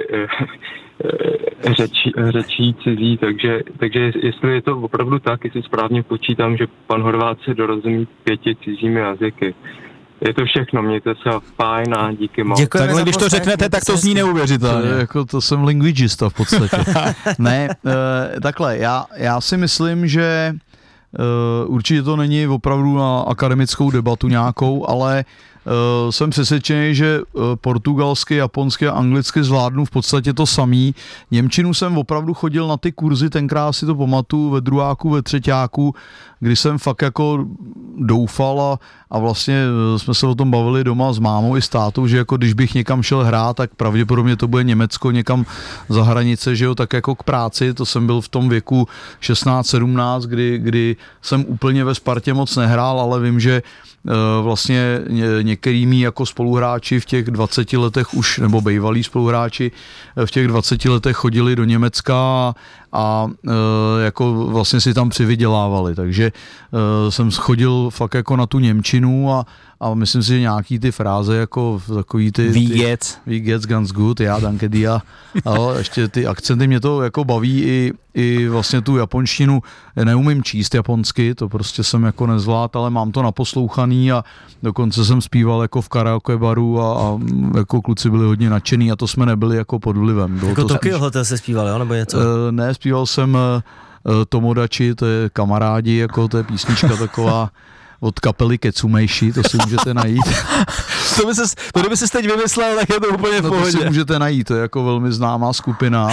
řečí cizí, takže jestli je to opravdu tak, jestli správně počítám, že pan Horvát se dorozumí 5 cizími jazyky. Je to všechno, mějte se fajn a díky moc. Takhle, když to řeknete, tak to zní neuvěřitelně. Jako to jsem linguista v podstatě. Ne, takhle, já si myslím, že určitě to není opravdu na akademickou debatu nějakou, ale jsem přesvědčený, že portugalsky, japonsky a anglicky zvládnu v podstatě to samý. Němčinu jsem opravdu chodil na ty kurzy, tenkrát si to pamatuju, ve druháku, ve třeťáku, kdy jsem fakt jako doufal a vlastně jsme se o tom bavili doma s mámou i s tátou, že jako když bych někam šel hrát, tak pravděpodobně to bude Německo, někam za hranice, že jo, tak jako k práci, to jsem byl v tom věku 16-17, kdy jsem úplně ve Spartě moc nehrál, ale vím, že vlastně některý mý jako spoluhráči v těch 20 letech už, nebo bývalí spoluhráči v těch 20 letech chodili do Německa a jako vlastně si tam přivydělávali, takže jsem chodil fakt jako na tu němčinu a myslím si, že nějaký ty fráze jako takový ty Wie geht's ganz gut, ja, danke dir, ale ještě ty akcenty mě to jako baví i vlastně tu japonštinu. Neumím číst japonsky, to prostě jsem jako nezvlád, ale mám to naposlouchaný a dokonce jsem zpíval jako v karaoke baru a jako kluci byli hodně nadšený a to jsme nebyli jako pod vlivem. Jako Tokyo Hotel se zpíval, jo, nebo něco? Ne, zpíval jsem Tomodachi, to je kamarádi, jako to je písnička taková od kapely Ketsumeishi, to si můžete najít. Kdyby jsi teď vymyslel, tak je to úplně v pohodě. To si můžete najít, to je jako velmi známá skupina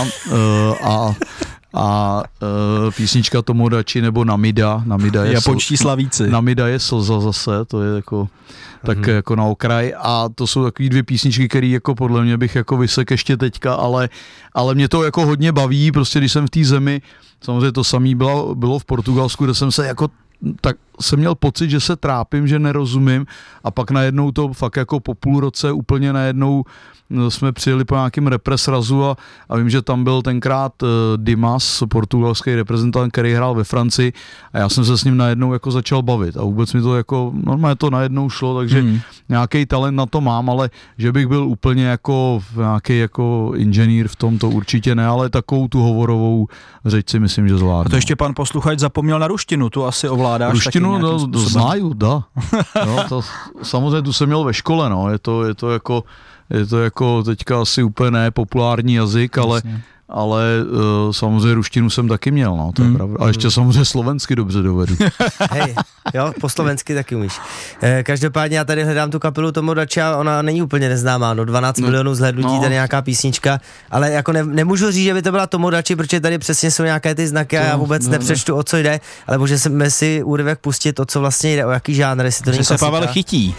a písnička Tomodachi nebo Namida je japonští slavíci. Namida je slza zase, to je jako tak jako na okraj a to jsou takový 2 písničky, které jako podle mě bych jako vysek ještě teďka, ale mě to jako hodně baví, prostě když jsem v té zemi, samozřejmě to samé bylo v Portugalsku, kde jsem se jako tak jsem měl pocit, že se trápím, že nerozumím a pak najednou to fakt jako po půl roce úplně najednou jsme přijeli po nějakým represrazu a vím, že tam byl tenkrát Dimas, portugalský reprezentant, který hrál ve Francii a já jsem se s ním najednou jako začal bavit a vůbec mi to jako, normálně to najednou šlo, takže nějaký talent na to mám, ale že bych byl úplně jako nějaký jako inženýr v tom, to určitě ne, ale takovou tu hovorovou řeč si myslím, že zvládnu. A to ještě pan posluchač zapomněl na ruštinu, tu asi ovládáš. Ruštinu, no, znaju, da. No, to, samozřejmě tu jsem měl ve škole, no, je to jako teďka asi úplně nepopulární jazyk, ale samozřejmě ruštinu jsem taky měl, no, to je pravda. A ještě samozřejmě slovensky dobře dovedu. Hej, jo, po slovensky taky umíš. Každopádně já tady hledám tu kapelu Tomodachi a ona není úplně neznámá, 12 milionů zhlédnutí, tady nějaká písnička, ale jako nemůžu říct, že by to byla Tomodachi, protože tady přesně jsou nějaké ty znaky a já vůbec nepřečtu, o co jde, ale můžeme si úryvek pustit, o co vlastně jde, o jaký žánr, jestli to není se Pavel chytí.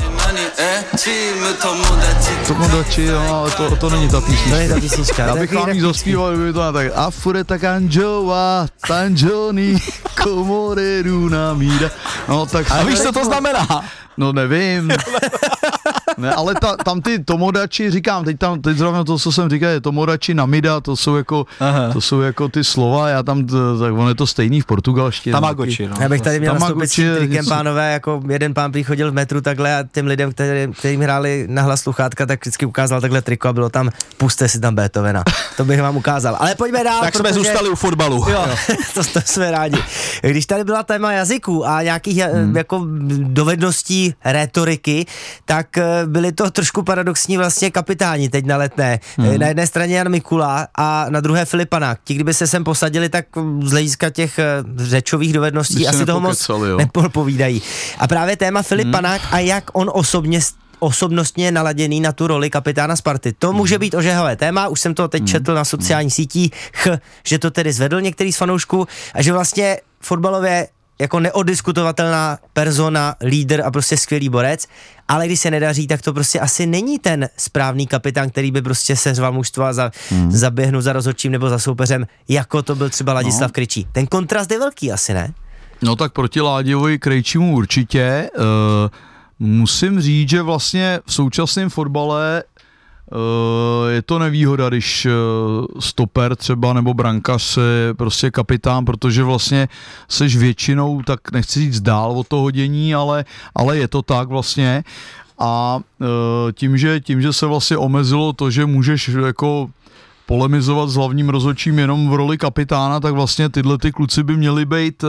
Tomodachi, jo, to není ta písnička. To není ta písnička. Já bych vám jí zaspíval, kdyby to tak Afureta kanjowa, tanjoni, komoreru namida. No, tak a víš, co to znamená? No nevím. Ne, ale tam ty Tomodachi, říkám, teď zrovna to, co jsem říkal, je Tomodachi, Namida, to jsou jako ty slova, já tam, tak on je to stejný v portugalštině. Tamagotchi, no. Já bych tady měl nastoupit s tím trikem, pánové, jako jeden pán přichodil v metru takhle a těm lidem, kterým hráli nahlas sluchátka, tak vždycky ukázal takhle triko a bylo tam, puste si tam Beethovena. To bych vám ukázal. Ale pojďme dál. Tak jsme zůstali u fotbalu. Jo, to jsme rádi. Když tady byla téma jazyků a nějakých jako dovedností rétoriky, tak byli to trošku paradoxní vlastně kapitáni teď na Letné. Na jedné straně Jan Mikula a na druhé Filip Panák. Ti, kdyby se sem posadili, tak z hlediska těch řečových dovedností asi toho moc nepovídají. A právě téma Filip Panák a jak on osobnostně naladěný na tu roli kapitána Sparty. To může být ožehavé téma, už jsem to teď četl na sociálních sítích, že to tedy zvedl některý z fanoušků a že vlastně fotbalově jako neodiskutovatelná persona, lídr a prostě skvělý borec, ale když se nedaří, tak to prostě asi není ten správný kapitán, který by prostě seřval mužstva zaběhnu za rozhodčím nebo za soupeřem, jako to byl třeba Ladislav Krejčí. Ten kontrast je velký asi, ne? No tak proti Láďovi Krejčímu určitě. Musím říct, že vlastně v současném fotbale je to nevýhoda, když stoper třeba nebo brankař je prostě kapitán, protože vlastně seš většinou, tak nechci říct dál od toho hodění, ale je to tak vlastně a tím, že se vlastně omezilo to, že můžeš jako polemizovat s hlavním rozhodčím jenom v roli kapitána, tak vlastně tyhle ty kluci by měli být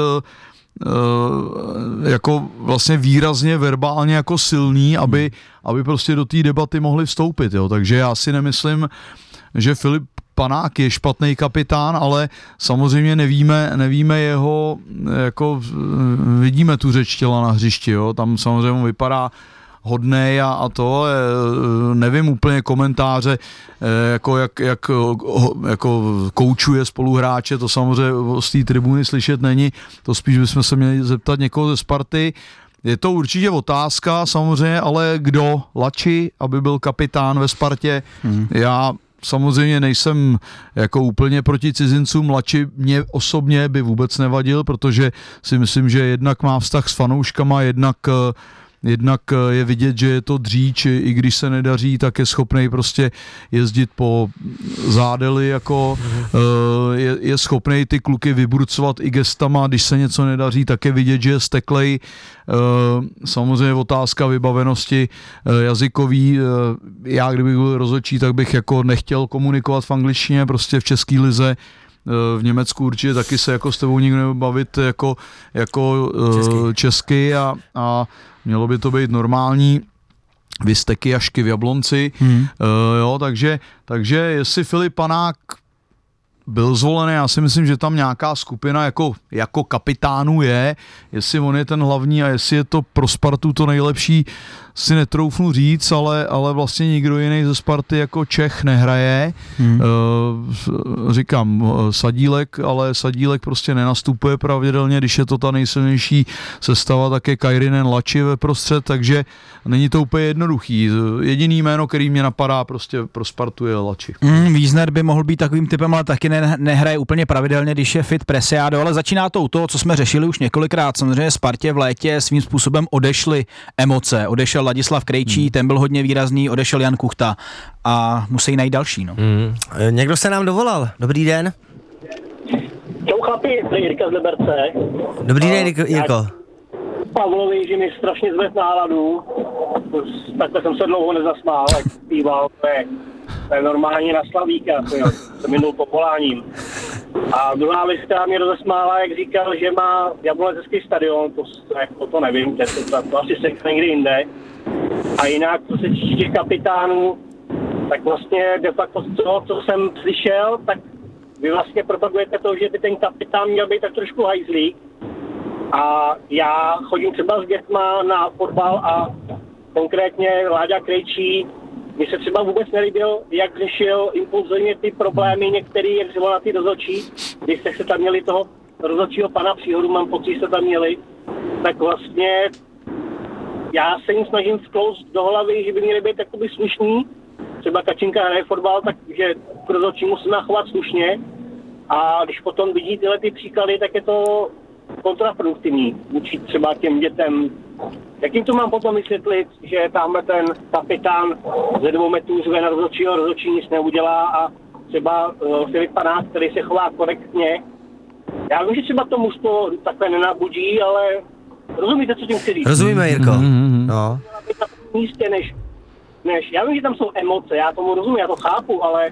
jako vlastně výrazně verbálně jako silný, aby prostě do té debaty mohli vstoupit, jo. Takže já si nemyslím, že Filip Panák je špatný kapitán, ale samozřejmě nevíme jeho, jako vidíme tu řeč těla na hřišti, jo. Tam samozřejmě vypadá hodnej a to, nevím úplně komentáře, jako jako koučuje spoluhráče, to samozřejmě z té tribuny slyšet není, to spíš bychom se měli zeptat někoho ze Sparty. Je to určitě otázka samozřejmě, ale kdo? Lači, aby byl kapitán ve Spartě? Já samozřejmě nejsem jako úplně proti cizincům, Lači mě osobně by vůbec nevadil, protože si myslím, že jednak má vztah s fanouškama, jednak je vidět, že je to dříč, i když se nedaří, tak je schopnej prostě jezdit po zádeli, jako je schopnej ty kluky vyburcovat i gestama, když se něco nedaří, tak je vidět, že je steklej. Samozřejmě otázka vybavenosti jazykový. Já kdybych byl rozhodčí, tak bych jako nechtěl komunikovat v angličtině, prostě v české lize v Německu určitě taky se jako s tebou nikdo nebude bavit jako česky a mělo by to být normální. Vysteky, jašky v Jablonci, jo, takže jestli Filip Panák byl zvolený, já si myslím, že tam nějaká skupina jako kapitánů je, jestli on je ten hlavní a jestli je to pro Spartu to nejlepší, si netroufnu říct, ale vlastně nikdo jiný ze Sparty jako Čech nehraje. Říkám Sadílek prostě nenastupuje pravidelně, když je to ta nejsilnější sestava, tak je Kairinen Lači ve prostřed, takže není to úplně jednoduchý. Jediný jméno, který mě napadá prostě pro Spartu je Lači. Wiesner by mohl být takovým typem, ale taky nehraje úplně pravidelně, když je fit Preciado, ale začíná to u toho, co jsme řešili už několikrát. Samozřejmě Spartě v létě svým způsobem odešly emoce. Odešel Ladislav Krejčí, ten byl hodně výrazný, odešel Jan Kuchta a musí najít další. No. Někdo se nám dovolal. Dobrý den. Čau chlapi, Jirka z Liberce. Dobrý den, Jirko. Pavlovi, že mi strašně zvedl náladu. Takhle jsem se dlouho nezasmál, jak zpíval. To je normální na Slavíka, jsem minul povoláním. A druhá věc, která mě rozesmála, jak říkal, že má Jablonecký stadion, to nevím, to asi se někdy jinde. A jinak, co se týče těch kapitánů, tak vlastně de facto to, co jsem slyšel, tak vy vlastně propagujete to, že by ten kapitán měl být tak trošku hajzlík. A já chodím třeba s dětma na fotbal a konkrétně Láďa Krejčí, mně se třeba vůbec nelíbil, jak řešil impulzivně ty problémy některý, jak zvolal na ty rozhodčí, když jste se tam měli toho rozhodčího pana Příhodu, mám pocit, že jste tam měli, tak vlastně já se jim snažím vkloust do hlavy, že by měli být jakoby slušní. Třeba Kačinka hraje fotbal, takže k rozhodčímu se má chovat slušně. A když potom vidí tyhle ty příklady, tak je to kontraproduktivní vůči třeba těm dětem. Jak jim to mám potom vysvětlit, že tamhle ten kapitán ze 2 metrů zve na rozhodčí nic neudělá a třeba Filip Panák, který se chová korektně. Já vím, že třeba to mužstvo takhle nenabudí, ale rozumíte, co tím chci říct? Rozumíme, Jirko. No. Na místě, než já vím, že tam jsou emoce, já tomu rozumím, já to chápu, ale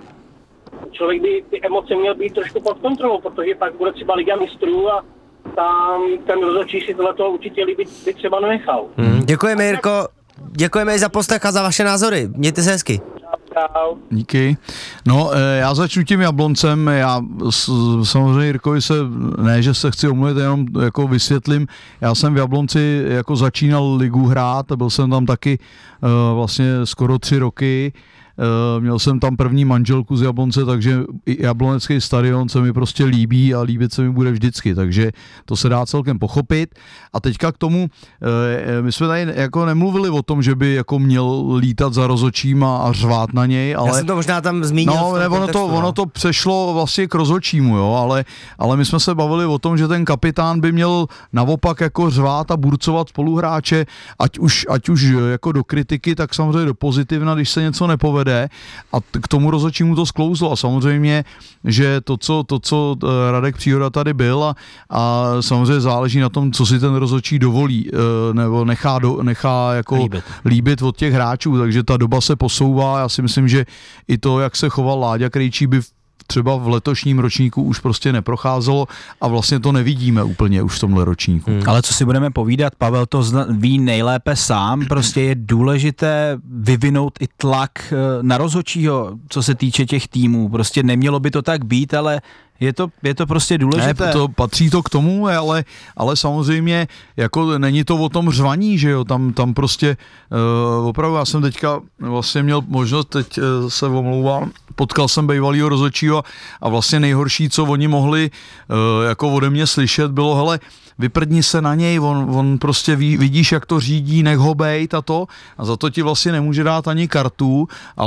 člověk by ty emoce měl být trošku pod kontrolou, protože pak bude třeba Liga mistrů a tam ten rozhodčí si tohleto určitě líbit by třeba nenechal. Děkujeme, Jirko. Děkujeme i za poslech a za vaše názory. Mějte se hezky. Čau. Díky. No, já začnu tím Jabloncem, já samozřejmě Jirkovi že se chci omluvit, jenom jako vysvětlím, já jsem v Jablonci jako začínal ligu hrát a byl jsem tam taky vlastně skoro 3 roky. Měl jsem tam první manželku z Jablonce, takže Jablonecký stadion se mi prostě líbí a líbit se mi bude vždycky, takže to se dá celkem pochopit. A teďka k tomu, my jsme tady jako nemluvili o tom, že by jako měl lítat za rozhodčím a řvát na něj, ale... Já jsem to možná tam zmínil. No, ono to přešlo vlastně k rozhodčímu, jo, ale my jsme se bavili o tom, že ten kapitán by měl naopak jako řvát a burcovat spoluhráče, ať už jako do kritiky, tak samozřejmě do pozitivna, když se něco nepovede. A k tomu rozhodčímu to sklouzlo a samozřejmě, že to, co Radek Příhoda tady byl a samozřejmě záleží na tom, co si ten rozhodčí dovolí nebo nechá jako líbit od těch hráčů, takže ta doba se posouvá, já si myslím, že i to, jak se choval Láďa Krejčí, by třeba v letošním ročníku už prostě neprocházelo a vlastně to nevidíme úplně už v tomhle ročníku. Ale co si budeme povídat, Pavel to ví nejlépe sám, prostě je důležité vyvinout i tlak na rozhodčího, co se týče těch týmů, prostě nemělo by to tak být, ale je to prostě důležité. Ne, patří to k tomu, ale samozřejmě jako není to o tom řvaní, že jo, tam prostě opravdu já jsem teďka vlastně měl možnost, teď se omlouvám, potkal jsem bývalýho rozhodčího a vlastně nejhorší, co oni mohli jako ode mě slyšet, bylo, hele, vyprdni se na něj, on prostě vidíš, jak to řídí, nech ho bejt a za to ti vlastně nemůže dát ani kartu,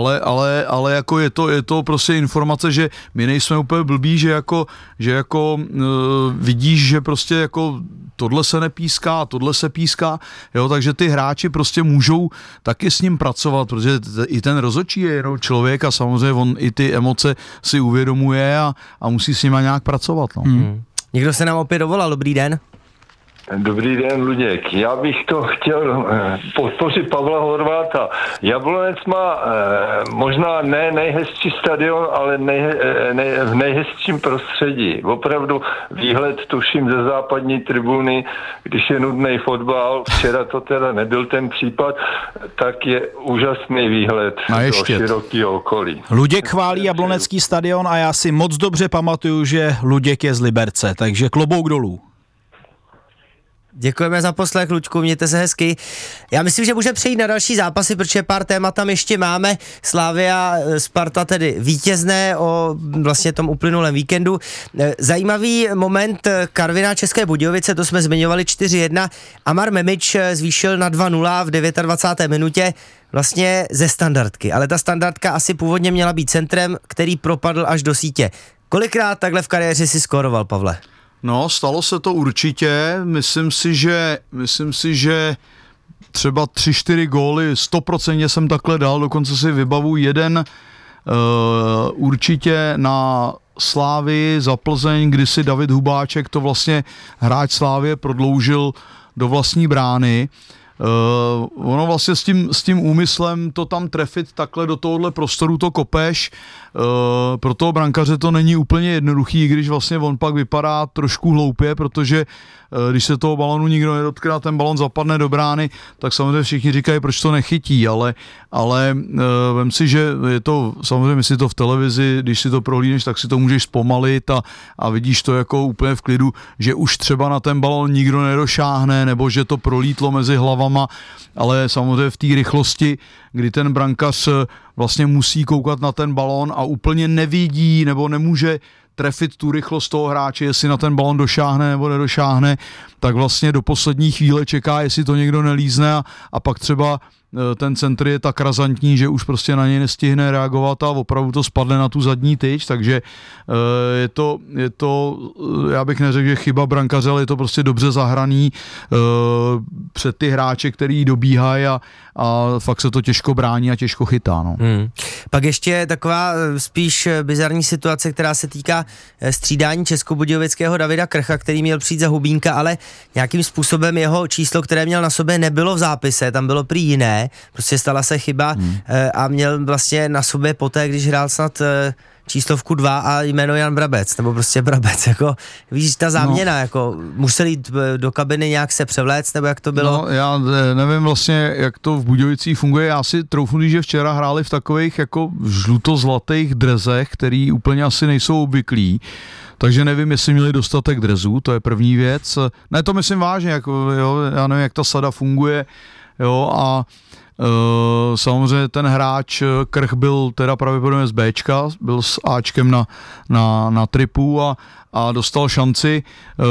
ale jako je to prostě informace, že my nejsme úplně blbí, že jako vidíš, že prostě jako tohle se nepíská, tohle se píská, jo, takže ty hráči prostě můžou taky s ním pracovat, protože i ten rozhodčí je jenom člověk a samozřejmě on i ty emoce si uvědomuje a musí s nima nějak pracovat. No. Někdo se nám opět dovolal, dobrý den. Dobrý den, Luděk. Já bych to chtěl podpořit Pavla Horváta. Jablonec má možná ne nejhezčí stadion, ale v nejhezčím prostředí. Opravdu výhled tuším ze západní tribuny, když je nudný fotbal, včera to teda nebyl ten případ, tak je úžasný výhled do širokého okolí. Luděk chválí Jablonecký stadion a já si moc dobře pamatuju, že Luděk je z Liberce, takže klobouk dolů. Děkujeme za poslech, Luďku, mějte se hezky. Já myslím, že můžeme přejít na další zápasy, protože pár témat tam ještě máme. Slavia, Sparta tedy vítězné o vlastně tom uplynulém víkendu. Zajímavý moment Karviná České Budějovice, to jsme zmiňovali 4-1. Amar Memič zvýšil na 2-0 v 29. minutě vlastně ze standardky, ale ta standardka asi původně měla být centrem, který propadl až do sítě. Kolikrát takhle v kariéře si skóroval, Pavle? No, stalo se to určitě, myslím si, že třeba 3-4 góly 100% jsem takhle dal, dokonce si vybavu jeden určitě na Slávii za Plzeň, kdy si David Hubáček, to vlastně hráč Slávie, prodloužil do vlastní brány. Ono vlastně s tím úmyslem to tam trefit takhle do tohohle prostoru to kopeš, pro toho brankaře to není úplně jednoduchý, když vlastně on pak vypadá trošku hloupě, protože když se toho balonu nikdo nedotkne a ten balon zapadne do brány, tak samozřejmě všichni říkají, proč to nechytí, ale vem si, že je to, samozřejmě myslí to v televizi, když si to prohlídneš, tak si to můžeš zpomalit a vidíš to jako úplně v klidu, že už třeba na ten balon nikdo nedošáhne, nebo že to prolítlo mezi hlavama, ale samozřejmě v té rychlosti, kdy ten brankař vlastně musí koukat na ten balon a úplně nevidí nebo nemůže trefit tu rychlost toho hráče, jestli na ten balon došáhne nebo nedošáhne, tak vlastně do poslední chvíle čeká, jestli to někdo nelízne a pak třeba ten centr je tak razantní, že už prostě na něj nestihne reagovat a opravdu to spadne na tu zadní tyč, takže je to, já bych neřekl, že chyba brankaře, ale je to prostě dobře zahraný před ty hráče, který dobíhají a fakt se to těžko brání a těžko chytá. No. Pak ještě taková spíš bizarní situace, která se týká střídání českobudějovického Davida Krcha, který měl přijít za Hubínka, ale nějakým způsobem jeho číslo, které měl na sobě, nebylo v zápise, tam bylo prý jiné, prostě stala se chyba a měl vlastně na sobě poté, když hrál snad číslovku 2 a jméno Jan Brabec, nebo prostě Brabec, jako víš, ta záměna, jako musel jít do kabiny nějak se převléct, nebo jak to bylo? No, já nevím vlastně, jak to v Budějovicích funguje, já si troufnu, že včera hráli v takových jako žluto-zlatých drezech, který úplně asi nejsou obvyklí, takže nevím, jestli měli dostatek drezů, to je první věc. Ne, to myslím vážně, jako, jo, já nevím, jak ta sada funguje, jo, a samozřejmě ten hráč Krch byl teda pravděpodobně z Bčka, byl s Ačkem na tripu a dostal šanci.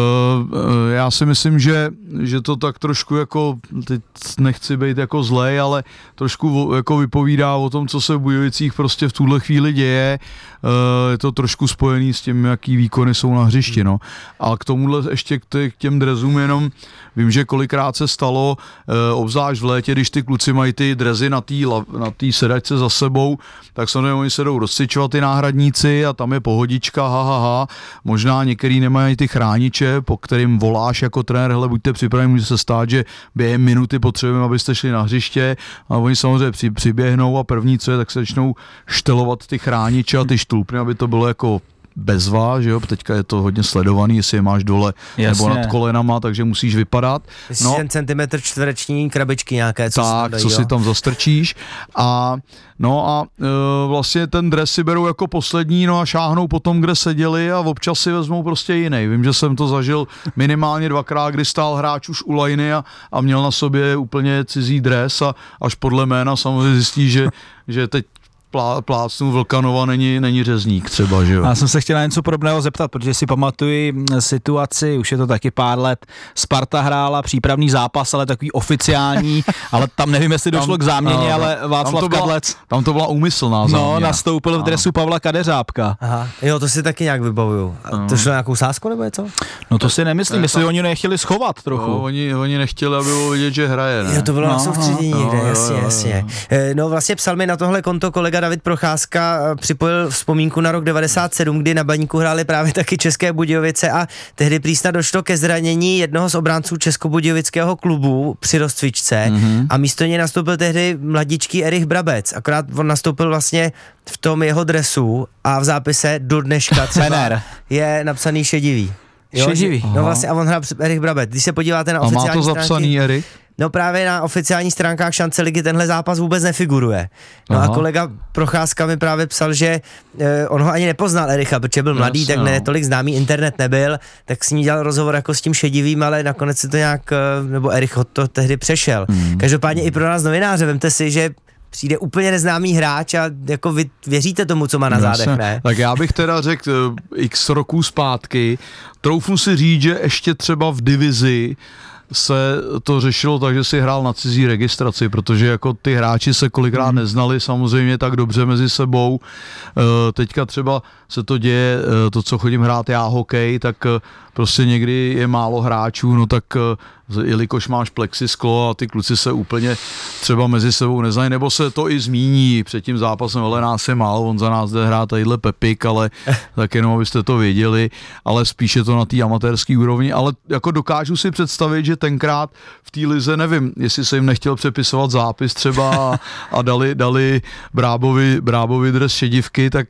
Já si myslím, že to tak trošku jako, teď nechci být jako zlej, ale trošku jako vypovídá o tom, co se v Budějovicích prostě v tuhle chvíli děje. Je to trošku spojený s tím, jaký výkony jsou na hřišti. No. A k tomuhle ještě k těm drezům jenom vím, že kolikrát se stalo, obzvlášť v létě, když ty kluci mají ty drezy na té sedačce za sebou, tak samozřejmě oni se jdou rozcvičovat ty náhradníci a tam je pohodička, možná některý nemají ty chrániče, po kterým voláš jako trenér, hele, buďte připraveni, může se stát, že během minuty potřebujeme, abyste šli na hřiště a oni samozřejmě přiběhnou a první, co je, tak se začnou štelovat ty chrániče a ty štulpny, aby to bylo jako bezva, že jo, teďka je to hodně sledovaný, jestli je máš dole nebo nad kolenama, takže musíš vypadat. No, ten centimetr čtvereční krabičky nějaké, co tak, dají, co si tam zastrčíš a vlastně ten dres si berou jako poslední, no a šáhnou potom, kde seděli a občas si vezmou prostě jiný. Vím, že jsem to zažil minimálně 2krát, kdy stál hráč už u lajny a měl na sobě úplně cizí dres a až podle jména samozřejmě zjistí, že teď plácnu Vlkanova není řezník třeba, že jo. Já jsem se chtěl na něco podobného zeptat, protože si pamatuji situaci, už je to taky pár let, Sparta hrála přípravný zápas, ale takový oficiální, ale tam nevím, jestli došlo k záměně, ale Václav Kadlec. Tam to byla úmyslná záměna. No, nastoupil v dresu Pavla Kadeřábka. Aha, jo, to si taky nějak vybavuju. To šlo nějakou sázku nebo něco? No to si nemyslím, jestli oni nechtěli schovat trochu. No, oni nechtěli, aby bylo vidět, že hraje, ne? Jo, to bylo na soustředění někde, jasně. No vlastně psal mi na tohle konto kolega David Procházka připojil vzpomínku na rok 97, kdy na Baníku hráli právě taky České Budějovice a tehdy prý snad došlo ke zranění jednoho z obránců českobudějovického klubu při rozcvičce a místo něj nastoupil tehdy mladičký Erich Brabec, akorát on nastoupil vlastně v tom jeho dresu a v zápise do dneška třeba je napsaný šedivý. Šedivý. No vlastně a on hrál Erich Brabec. Když se podíváte na oficiální stránky... A má to zapsaný Erich? No právě na oficiálních stránkách Šance ligy tenhle zápas vůbec nefiguruje. No a kolega Procházka mi právě psal, že on ho ani nepoznal Ericha, protože byl mladý, tak ne tolik známý, internet nebyl, tak s ní dělal rozhovor jako s tím šedivým, ale nakonec si to nějak, nebo Erich to tehdy přešel. Každopádně i pro nás novináře, vemte si, že přijde úplně neznámý hráč a jako vy věříte tomu, co má na zádech, ne? Tak já bych teda řekl x roků zpátky, troufnu si říct, že ještě třeba v divizi se to řešilo tak, že si hrál na cizí registraci, protože jako ty hráči se kolikrát neznali samozřejmě tak dobře mezi sebou. Teďka třeba se to děje, to, co chodím hrát já hokej, tak prostě někdy je málo hráčů, no tak jelikož máš plexisklo a ty kluci se úplně třeba mezi sebou neznají, nebo se to i zmíní před tím zápasem, ale nás je málo, on za nás jde hrát tadyhle Pepik, ale tak jenom abyste to věděli, ale spíše to na té amatérské úrovni, ale jako dokážu si představit, že tenkrát v té lize, nevím, jestli se jim nechtěl přepisovat zápis třeba a dali Brábovi dres šedivky, tak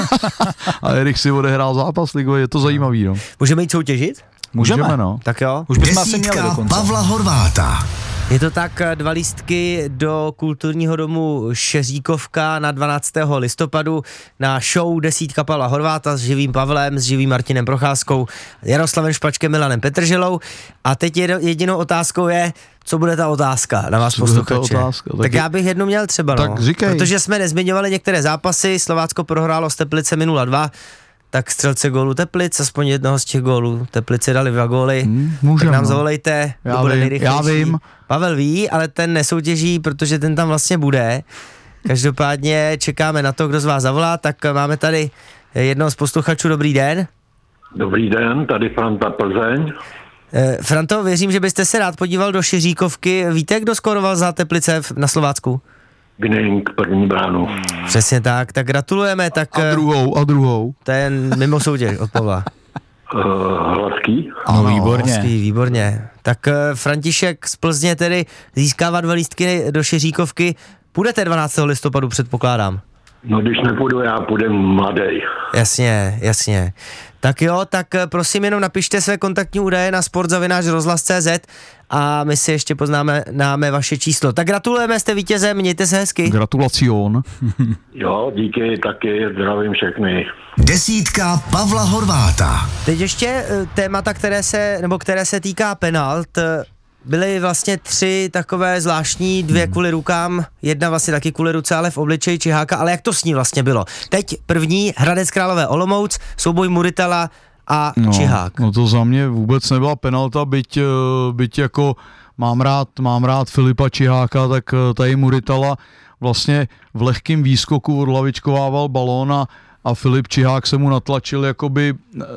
a Erich si odehrál zápas ligový, je to zajímavý, no. Můžeme jít soutěžit? Můžeme, no. Tak jo. Už bychom asi měli dokonce. Pavla Horváta. Je to tak, 2 lístky do kulturního domu Šeříkovka na 12. listopadu na show 10 Pavla Horváta s živým Pavlem, s živým Martinem Procházkou, Jaroslavem Špačkem, Milanem Petrželou. A teď jedinou otázkou je, co bude ta otázka na vás posluchače. Tak já bych jednu měl třeba, no. Tak říkej. Protože jsme nezmiňovali některé zápasy, Slovácko prohrálo s Teplicemi 0-2, tak střelce gólu Teplic, aspoň jednoho z těch gólů. Teplice dali 2 góly, tak nám zavolejte, kdo bude nejrychlejší. Já vím. Pavel ví, ale ten nesoutěží, protože ten tam vlastně bude. Každopádně čekáme na to, kdo z vás zavolá, tak máme tady jednoho z posluchačů. Dobrý den. Dobrý den, tady Franta Plzeň. Franto, věřím, že byste se rád podíval do Šiříkovky. Víte, kdo skoroval za Teplice na Slovácku? Gning, první bránu. Přesně tak, tak gratulujeme. Tak, a druhou. To je mimo soutěž od Pavla. Hladký? No, výborně. Tak František z Plzně tedy získává 2 lístky do Šiříkovky. Půjdete 12. listopadu, předpokládám. No když nepůjdu, já půjdem mladej. Jasně. Tak jo, tak prosím jenom napište své kontaktní údaje na sport@rozhlas.cz a my si ještě poznáme vaše číslo. Tak gratulujeme, jste vítězem, mějte se hezky. Gratulacion. Jo, díky, taky zdravím všechny. 10 Pavla Horváta. Teď ještě témata, které se týká penalt. Byly vlastně 3 takové zvláštní, 2 kvůli rukám, 1 vlastně taky kvůli ruce, ale v obličeji Čiháka, ale jak to s ní vlastně bylo? Teď první, Hradec Králové Olomouc, souboj Muritala a Čihák. No to za mě vůbec nebyla penalta, byť jako mám rád Filipa Čiháka, tak tady Muritala vlastně v lehkém výskoku odlavičkovával balón a Filip Čihák se mu natlačil, jakoby,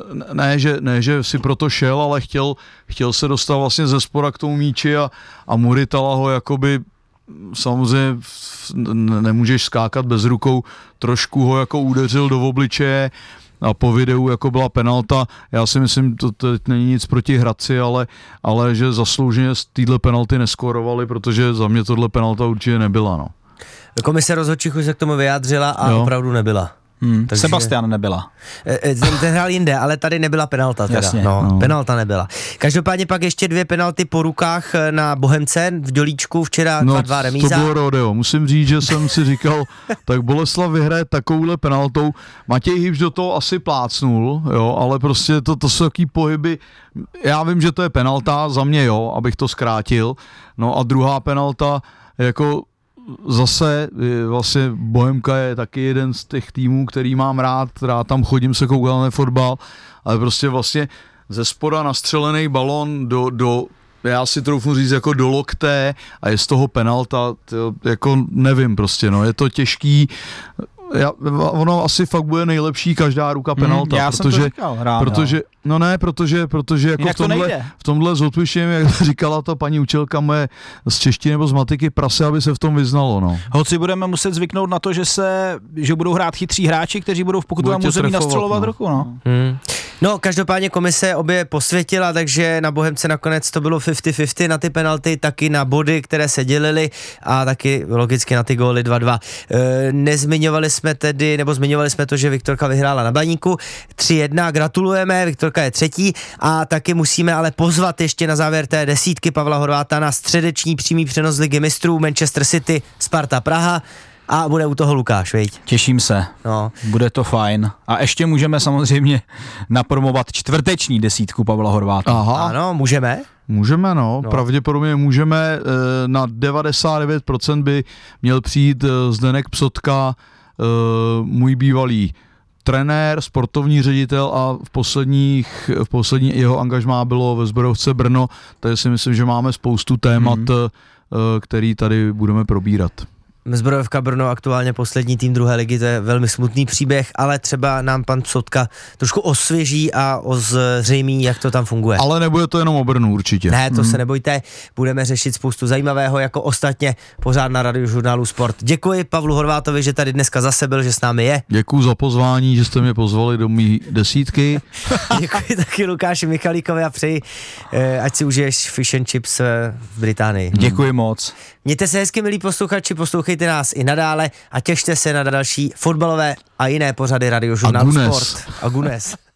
ne, že si proto šel, ale chtěl se dostat vlastně ze spora k tomu míči a Muritala ho jakoby, samozřejmě nemůžeš skákat bez rukou, trošku ho jako udeřil do obličeje a po videu jako byla penalta. Já si myslím, to teď není nic proti Hradci, ale že zaslouženě z téhle penalty neskorovali, protože za mě tohle penalta určitě nebyla, no. Komise rozhodčích už se k tomu vyjádřila a opravdu nebyla. Takže... Sebastian nebyla. Ten hrál jinde, ale tady nebyla penalta teda. Jasně. Penalta nebyla. Každopádně pak ještě 2 penalty po rukách na Bohemce v Dělíčku, včera 2 remíza. To bylo rodeo. Musím říct, že jsem si říkal, tak Boleslav vyhraje takovouhle penaltou. Matěj Hybš do toho asi plácnul, jo, ale prostě to jsou taký pohyby. Já vím, že to je penalta, za mě jo, abych to zkrátil. No a druhá penalta, jako zase vlastně Bohemka je taky jeden z těch týmů, který mám rád tam chodím se koukat na fotbal, ale prostě vlastně ze spoda nastřelený balon do já si troufnu říct jako do lokte a je z toho penalta, jako nevím prostě, no, je to těžký, ono asi fakt bude nejlepší každá ruka penalta, já jsem to říkal rád, protože jako v tomhle s odpuštěním, jak říkala ta paní učitelka moje z češtiny nebo z matiky, prase, aby se v tom vyznalo. No. Hoci budeme muset zvyknout na to, že budou hrát chytří hráči, kteří budou v pokutovém území nastřelovat ruku. No. No, každopádně komise obě posvětila, takže na Bohemce nakonec to bylo 50-50 na ty penalty, taky na body, které se dělily a taky logicky na ty góly 2-2. Zmiňovali jsme to, že Viktorka vyhrála na Baníku 3-1, gratulujeme, Viktorka je 3. a taky musíme ale pozvat ještě na závěr té desítky Pavla Horváta na středeční přímý přenos Ligy mistrů Manchester City, Sparta Praha. A bude u toho Lukáš, viď? Těším se, bude to fajn. A ještě můžeme samozřejmě napromovat čtvrteční desítku Pavla Horváta. Aha. Ano, můžeme? Můžeme, pravděpodobně můžeme. Na 99% by měl přijít Zdeněk Psotka, můj bývalý trenér, sportovní ředitel a v poslední jeho angažmá bylo ve Zbrojovce Brno, takže si myslím, že máme spoustu témat, který tady budeme probírat. Zbrojovka Brno, aktuálně poslední tým druhé ligy, to je velmi smutný příběh, ale třeba nám pan Psotka trošku osvěží a ozřejmí, jak to tam funguje. Ale nebude to jenom o Brnu určitě. Ne, to se nebojte, budeme řešit spoustu zajímavého, jako ostatně pořád na Radiožurnálu Sport. Děkuji Pavlu Horvátovi, že tady dneska zase byl, že s námi je. Děkuji za pozvání, že jste mě pozvali do mý desítky. Děkuji taky Lukáši Michalíkovi a přeji, ať si užiješ fish and chips v Británii. Děkuji moc. Mějte se hezky, milí posluchači, poslouchejte nás i nadále a těšte se na další fotbalové a jiné pořady Radiožurnálu Sport. Agunes.